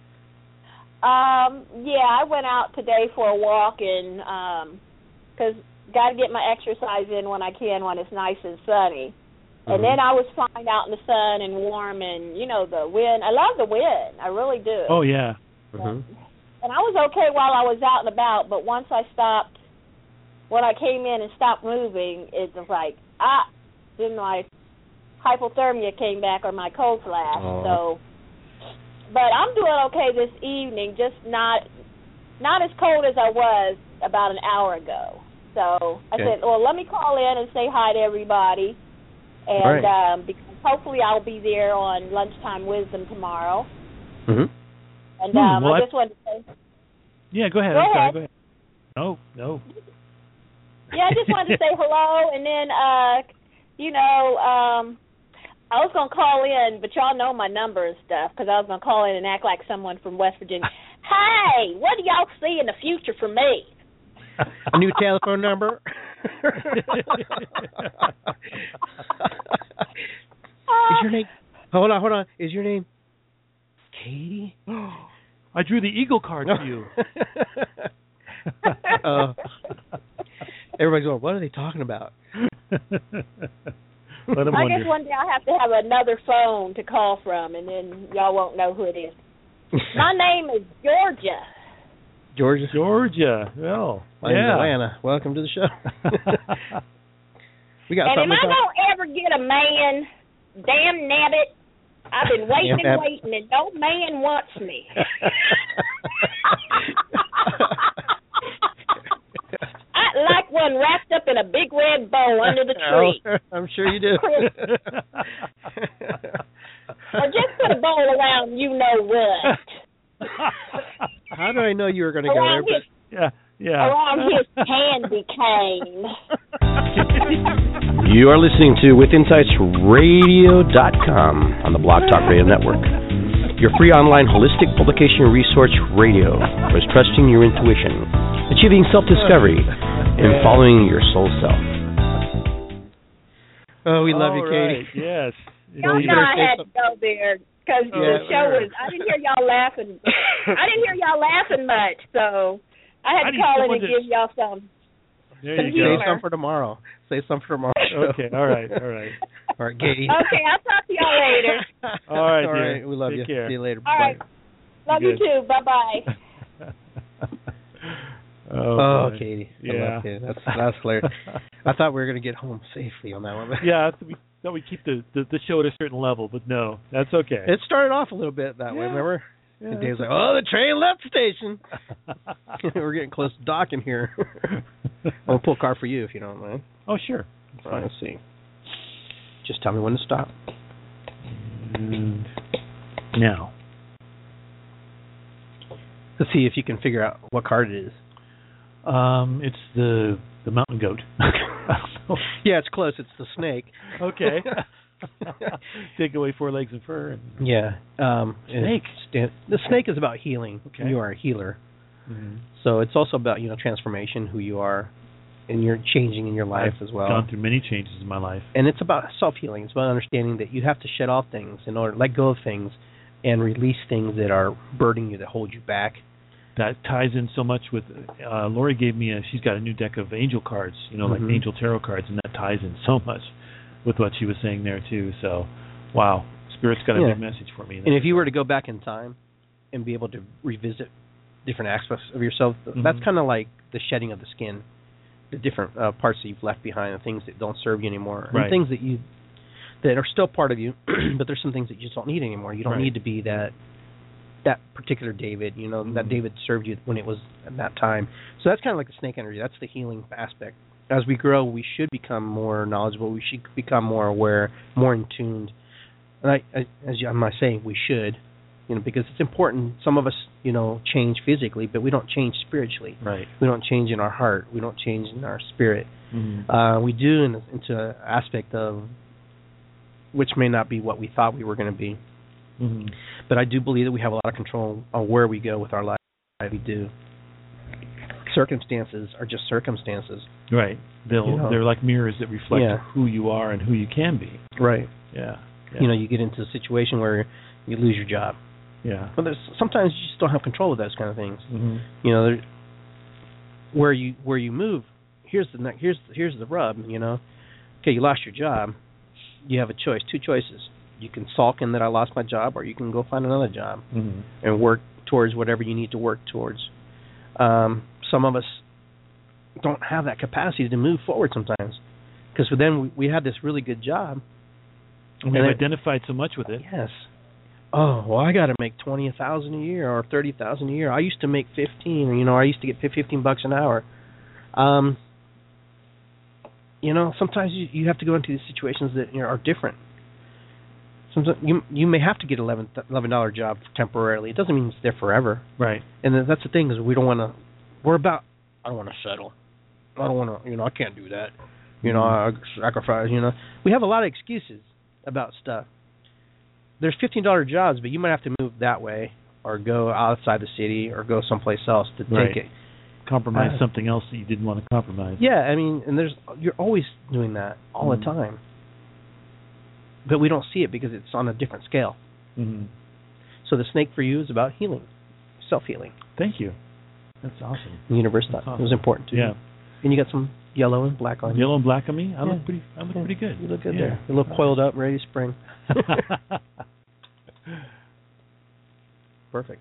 Um, yeah, I went out today for a walk and um 'cause got to get my exercise in when I can when it's nice and sunny. And Mhm. then I was fine out in the sun and warm and, you know, the wind. I love the wind. I really do. oh yeah, Mhm. And I was okay while I was out and about, but once I stopped, when I came in and stopped moving, it was like, ah, then my hypothermia came back or my cold flash. Oh. So, but I'm doing okay this evening, just not not as cold as I was about an hour ago. So I Okay. said, well, let me call in and say hi to everybody. And Right. um, because hopefully I'll be there on Lunchtime Wisdom tomorrow. Mhm. And Hmm, um, well, I I- just wanted to say, yeah. Go ahead. Go I'm sorry. ahead. Go ahead. No, no. yeah, I just wanted to say hello. And then, uh, you know, um, I was going to call in, but y'all know my number and stuff because I was going to call in and act like someone from West Virginia. Hey, what do y'all see in the future for me? A new telephone number. Is your name? Hold on, hold on. Is your name Katie? I drew the eagle card for you. uh, everybody's going, what are they talking about? Let him I wonder. guess one day I'll have to have another phone to call from, and then y'all won't know who it is. My name is Georgia. Georgia. Georgia. Well, My name's yeah. Atlanta. Welcome to the show. We got And if something I to talk- don't ever get a man, damn nabbit, I've been waiting Damn and nabbit. waiting, and no man wants me. I like one wrapped up in a big red bow under the tree. Oh, I'm sure you do. Or just put a bow around you know what. How do I know you were going to go there? Around his, yeah, yeah. around his candy cane. You are listening to with insights radio dot com on the Blog Talk Radio Network. Your free online holistic publication resource radio for trusting your intuition, achieving self-discovery, and following your soul self. Oh, we love All you, Katie. right, yes. Y'all you know better I say had to go there because Yeah, the show sure. was. I didn't hear y'all laughing. I didn't hear y'all laughing much, so I had I to need call in someone and to- give y'all some. There Some you Say humor. go. something for tomorrow. Say something for tomorrow. Okay, all right, all right. All right, Katie. Okay, I'll talk to y'all later. All right, All dear. right, we love Take you. care. See you later. All right. Bye. Love you Good. too. Bye bye. oh, Oh, boy. Katie. I Yeah. love Katie. That's that's hilarious. I thought we were going to get home safely on that one. Yeah, I thought we, thought we keep the, the the show at a certain level, but no, that's okay. It started off a little bit that way, Yeah. remember? Yeah, And Dave's like, that's oh, the train left the station. We're getting close to docking here. I'll pull a car for you if you don't mind. oh, sure. All right, let's see. Just tell me when to stop. And now. Let's see if you can figure out what card it is. Um, it's the the mountain goat. Yeah, it's close. It's the snake. Okay. Take away four legs and fur. And, Yeah. Um, and Snake. stand- the snake is about healing. Okay. You are a healer. mm-hmm. So it's also about, you know, transformation, who you are, and you're changing in your life I've as well. gone through many changes in my life. And it's about self-healing. It's about understanding that you have to shed off things in order to let go of things and release things that are burdening you, that hold you back. That ties in so much with uh Lori gave me a she's got a new deck of angel cards, you know, Mhm. like angel tarot cards, and that ties in so much with what she was saying there too. So wow. Spirit's got a Yeah. big message for me. And if you were to go back in time and be able to revisit different aspects of yourself. Mm-hmm. That's kind of like the shedding of the skin, the different uh, parts that you've left behind, the things that don't serve you anymore, right. and things that you that are still part of you, but there's some things that you just don't need anymore. You don't right. need to be that that particular David. You know, mm-hmm. that David served you when it was at that time. So that's kind of like the snake energy. That's the healing aspect. As we grow, we should become more knowledgeable. We should become more aware, more in tuned. And I, I, as I might say, we should, you know, because it's important. Some of us, you know, change physically, but we don't change spiritually. Right. We don't change in our heart. We don't change in our spirit. Mm-hmm. Uh, we do in, into an aspect of which may not be what we thought we were going to be. Mm-hmm. But I do believe that we have a lot of control on where we go with our life. We do. Circumstances are just circumstances. Right. They'll you know, they're like mirrors that reflect yeah. who you are and who you can be. Right. Yeah. yeah. You know, you get into a situation where you lose your job. Yeah. But there's sometimes you just don't have control of those kind of things. Mm-hmm. You know, where you where you move. Here's the here's here's the rub. You know, okay, you lost your job. You have a choice, two choices. You can sulk in that I lost my job, or you can go find another job mm-hmm. and work towards whatever you need to work towards. Um, some of us don't have that capacity to move forward sometimes, because then we, we had this really good job. And we've identified so much with it. Yes. Oh, well, I got to make twenty thousand a year or thirty thousand a year. I used to make fifteen. Or, you know, I used to get fifteen bucks an hour. Um, you know, sometimes you, you have to go into these situations that, you know, are different. Sometimes you you may have to get eleven eleven dollar job temporarily. It doesn't mean it's there forever. Right. And then that's the thing, is we don't want to. We're about. I don't want to settle. I don't want to. You know, I can't do that. You know, I sacrifice. You know, we have a lot of excuses about stuff. There's fifteen dollar jobs, but you might have to move that way, or go outside the city, or go someplace else to right. take it. Compromise uh, something else that you didn't want to compromise. Yeah, I mean, and there's you're always doing that all mm. the time. But we don't see it because it's on a different scale. Mm-hmm. So the snake for you is about healing, self-healing. Thank you. That's awesome. The universe thought awesome. it was important to yeah. you. And you got some yellow and black on you. Yellow and black on me? I yeah. look pretty I look yeah. pretty good. You look good yeah. there. You look coiled up, ready to spring. Perfect.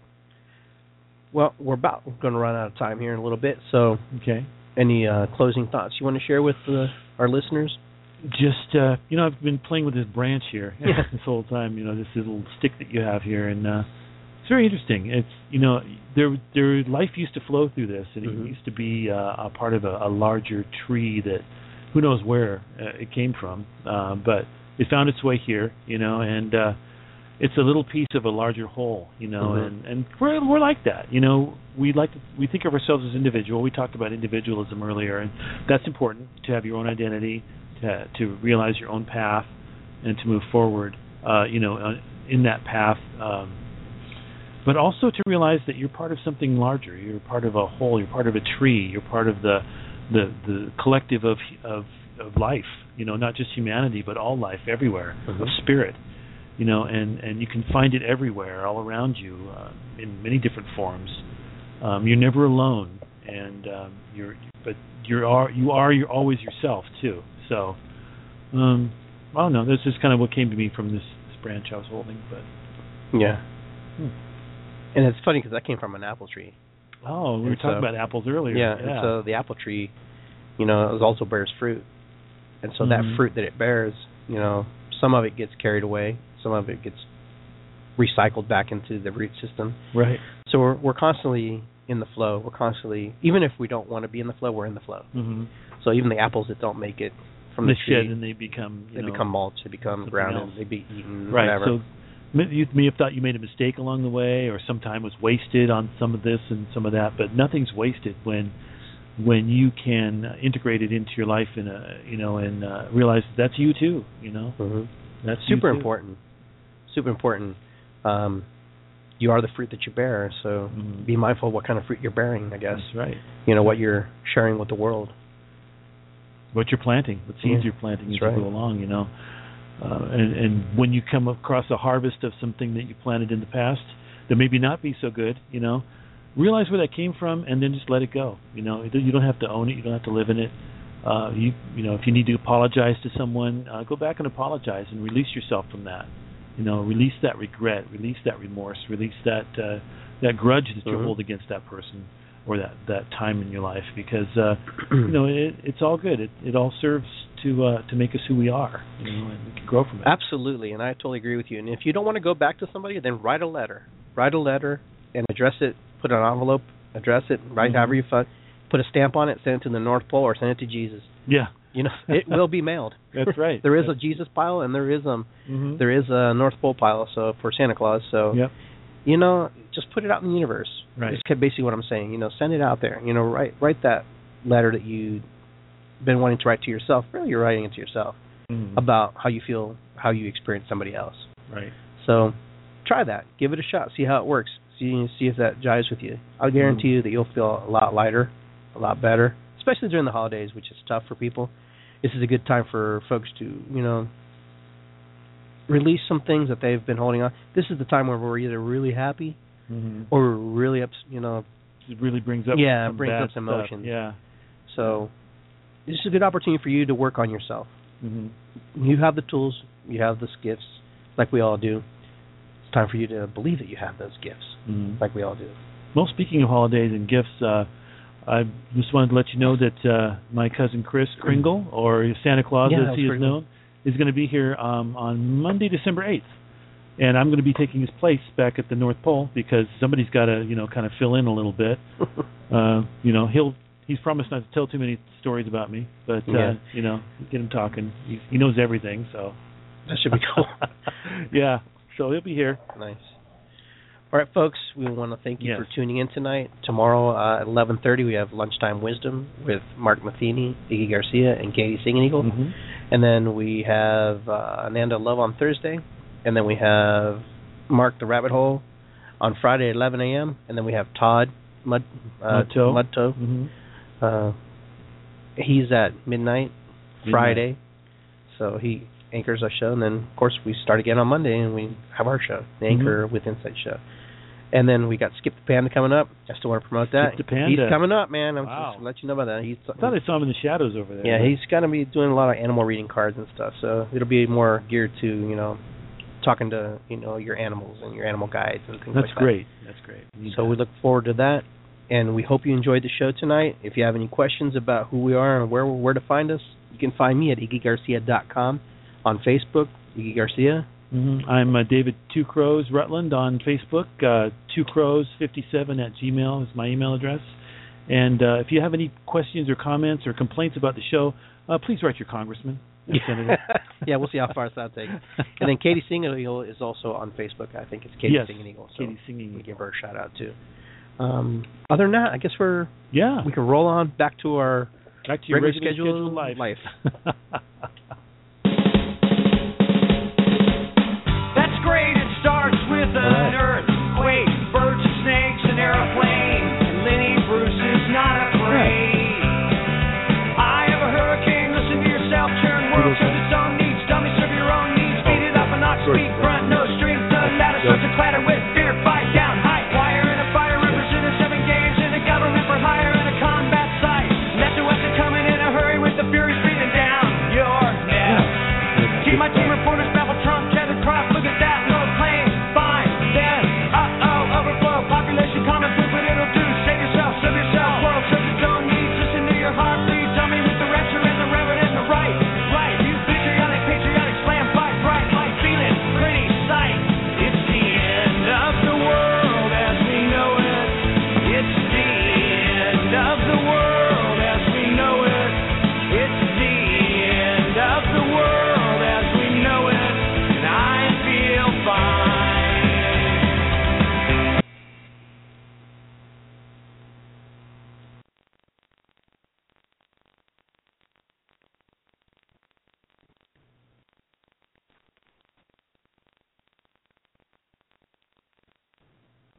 Well, we're about going to run out of time here in a little bit. So, okay. Any uh, closing thoughts you want to share with uh, our listeners? Just, uh, you know, I've been playing with this branch here yeah. this whole time, you know, this little stick that you have here, and uh, it's very interesting. It's, you know, there, there, life used to flow through this, and mm-hmm. it used to be uh, a part of a, a larger tree that, who knows where uh, it came from, uh, but it found its way here, you know, and uh, it's a little piece of a larger whole, you know, mm-hmm. and, and we're we're like that, you know. We like to, we think of ourselves as individual. We talked about individualism earlier, and that's important, to have your own identity, to to realize your own path, and to move forward, uh, you know, in that path. Um, but also to realize that you're part of something larger. You're part of a whole. You're part of a tree. You're part of the the, the collective of of of life. You know, not just humanity, but all life everywhere, mm-hmm. of spirit. You know, and, and you can find it everywhere, all around you, uh, in many different forms. Um, you're never alone, and um, you're, but you are you are you're always yourself too. So, um, I don't know. That's just kind of what came to me from this, this branch I was holding. But yeah, hmm. and it's funny because that came from an apple tree. Oh, we and were so, talking about apples earlier. Yeah, yeah. And so the apple tree, you know, it also bears fruit, and so mm-hmm. that fruit that it bears, you know, some of it gets carried away. Some of it gets recycled back into the root system. Right. So we're we're constantly in the flow. We're constantly, even if we don't want to be in the flow, we're in the flow. Mm-hmm. So even the apples that don't make it from they the tree, shed and they become you they know, become mulch. They become grounded. else. They be eaten. Right. Whatever. So you may have thought you made a mistake along the way, or some time was wasted on some of this and some of that, but nothing's wasted when when you can integrate it into your life in a you know and uh, realize that's you too. You know. Mm-hmm. That's super important. Super important. Um, you are the fruit that you bear, so mm-hmm. be mindful of what kind of fruit you're bearing, I guess. That's right. You know, what you're sharing with the world. What you're planting, what seeds yeah. you're planting That's as right. you go along, you know. Uh, and, and when you come across a harvest of something that you planted in the past that maybe not be so good, you know, realize where that came from and then just let it go. You know, you don't have to own it. You don't have to live in it. Uh, you you know, if you need to apologize to someone, uh, go back and apologize and release yourself from that. You know, release that regret, release that remorse, release that uh, that grudge that you Mhm. hold against that person or that, that time in your life, because uh, you know it, it's all good. It it all serves to uh, to make us who we are, you know, and we can grow from it. Absolutely, and I totally agree with you. And if you don't want to go back to somebody, then write a letter. Write a letter and address it. Put an envelope, address it, write Mm-hmm. however you fun. Put a stamp on it, send it to the North Pole, or send it to Jesus. Yeah, You know, it will be mailed. that's right. There is a That's- Jesus pile, and there is um mhm. there is a North Pole pile. So for Santa Claus, so Yep. you know, just put it out in the universe. Right. It's basically what I'm saying. You know, send it out there. You know, write write that letter that you've been wanting to write to yourself. Really, you're writing it to yourself Mhm. about how you feel, how you experience somebody else. Right. So try that. Give it a shot. See how it works. See see if that jives with you. I'll guarantee Mm. you that you'll feel a lot lighter, a lot better, especially during the holidays, which is tough for people. This is a good time for folks to, you know, release some things that they've been holding on. This is the time where we're either really happy Mhm. or we're really ups, you know. It really brings up Yeah, it some brings bad up some stuff. emotions. Yeah. So this is a good opportunity for you to work on yourself. Mhm. You have the tools, you have those gifts, like we all do. It's time for you to believe that you have those gifts, Mhm. like we all do. Well, speaking of holidays and gifts, uh, I just wanted to let you know that uh, my cousin Chris Kringle, or Santa Claus Yeah, as that's he is pretty cool. known, is going to be here um, on Monday, December eighth. And I'm going to be taking his place back at the North Pole because somebody's got to, you know, kind of fill in a little bit. uh, you know, he'll he's promised not to tell too many stories about me, but uh, Yeah. you know, get him talking. He, he knows everything, so That should be cool. yeah. So he'll be here. Nice. All right, folks, we want to thank you Yes. for tuning in tonight. Tomorrow uh, at eleven thirty, we have Lunchtime Wisdom with Mark Matheny, Iggy Garcia, and Katie Singing Eagle. Mm-hmm. And then we have uh, Ananda Love on Thursday. And then we have Mark the Rabbit Hole on Friday at eleven a.m. And then we have Todd Mud, uh, Mudtoe. Mudtoe. Mm-hmm. Uh, he's at midnight, Midnight. Friday. So he anchors our show. And then, of course, we start again on Monday and we have our show, the Anchor with Insight show. And then we got Skip the Panda coming up. I still want to promote that. Skip the Panda. He's coming up, man. I'm Wow. just to let you know about that. He's, I thought I saw him in the shadows over there. yeah, he's going to be doing a lot of animal reading cards and stuff. So it'll be more geared to, you know, talking to, you know, your animals and your animal guides and things That's like great. That's great. that. Need So that. we look forward to that. And we hope you enjoyed the show tonight. If you have any questions about who we are and where where to find us, you can find me at iggy garcia dot com, on Facebook, Iggy Garcia. Mm-hmm. I'm uh, David Two Crows Rutland on Facebook. Uh, Two Crows fifty-seven at Gmail is my email address. And uh, if you have any questions or comments or complaints about the show, uh, please write your congressman. and senator. Yeah, we'll see how far that takes. And then Katie Singing Eagle is also on Facebook. I think it's Katie Yes, Singing Eagle. So Katie Singing we Eagle. give her a shout out too. Um, other than that, I guess we're Yeah. we can roll on back to our Back to your regular regular scheduled scheduled life. life.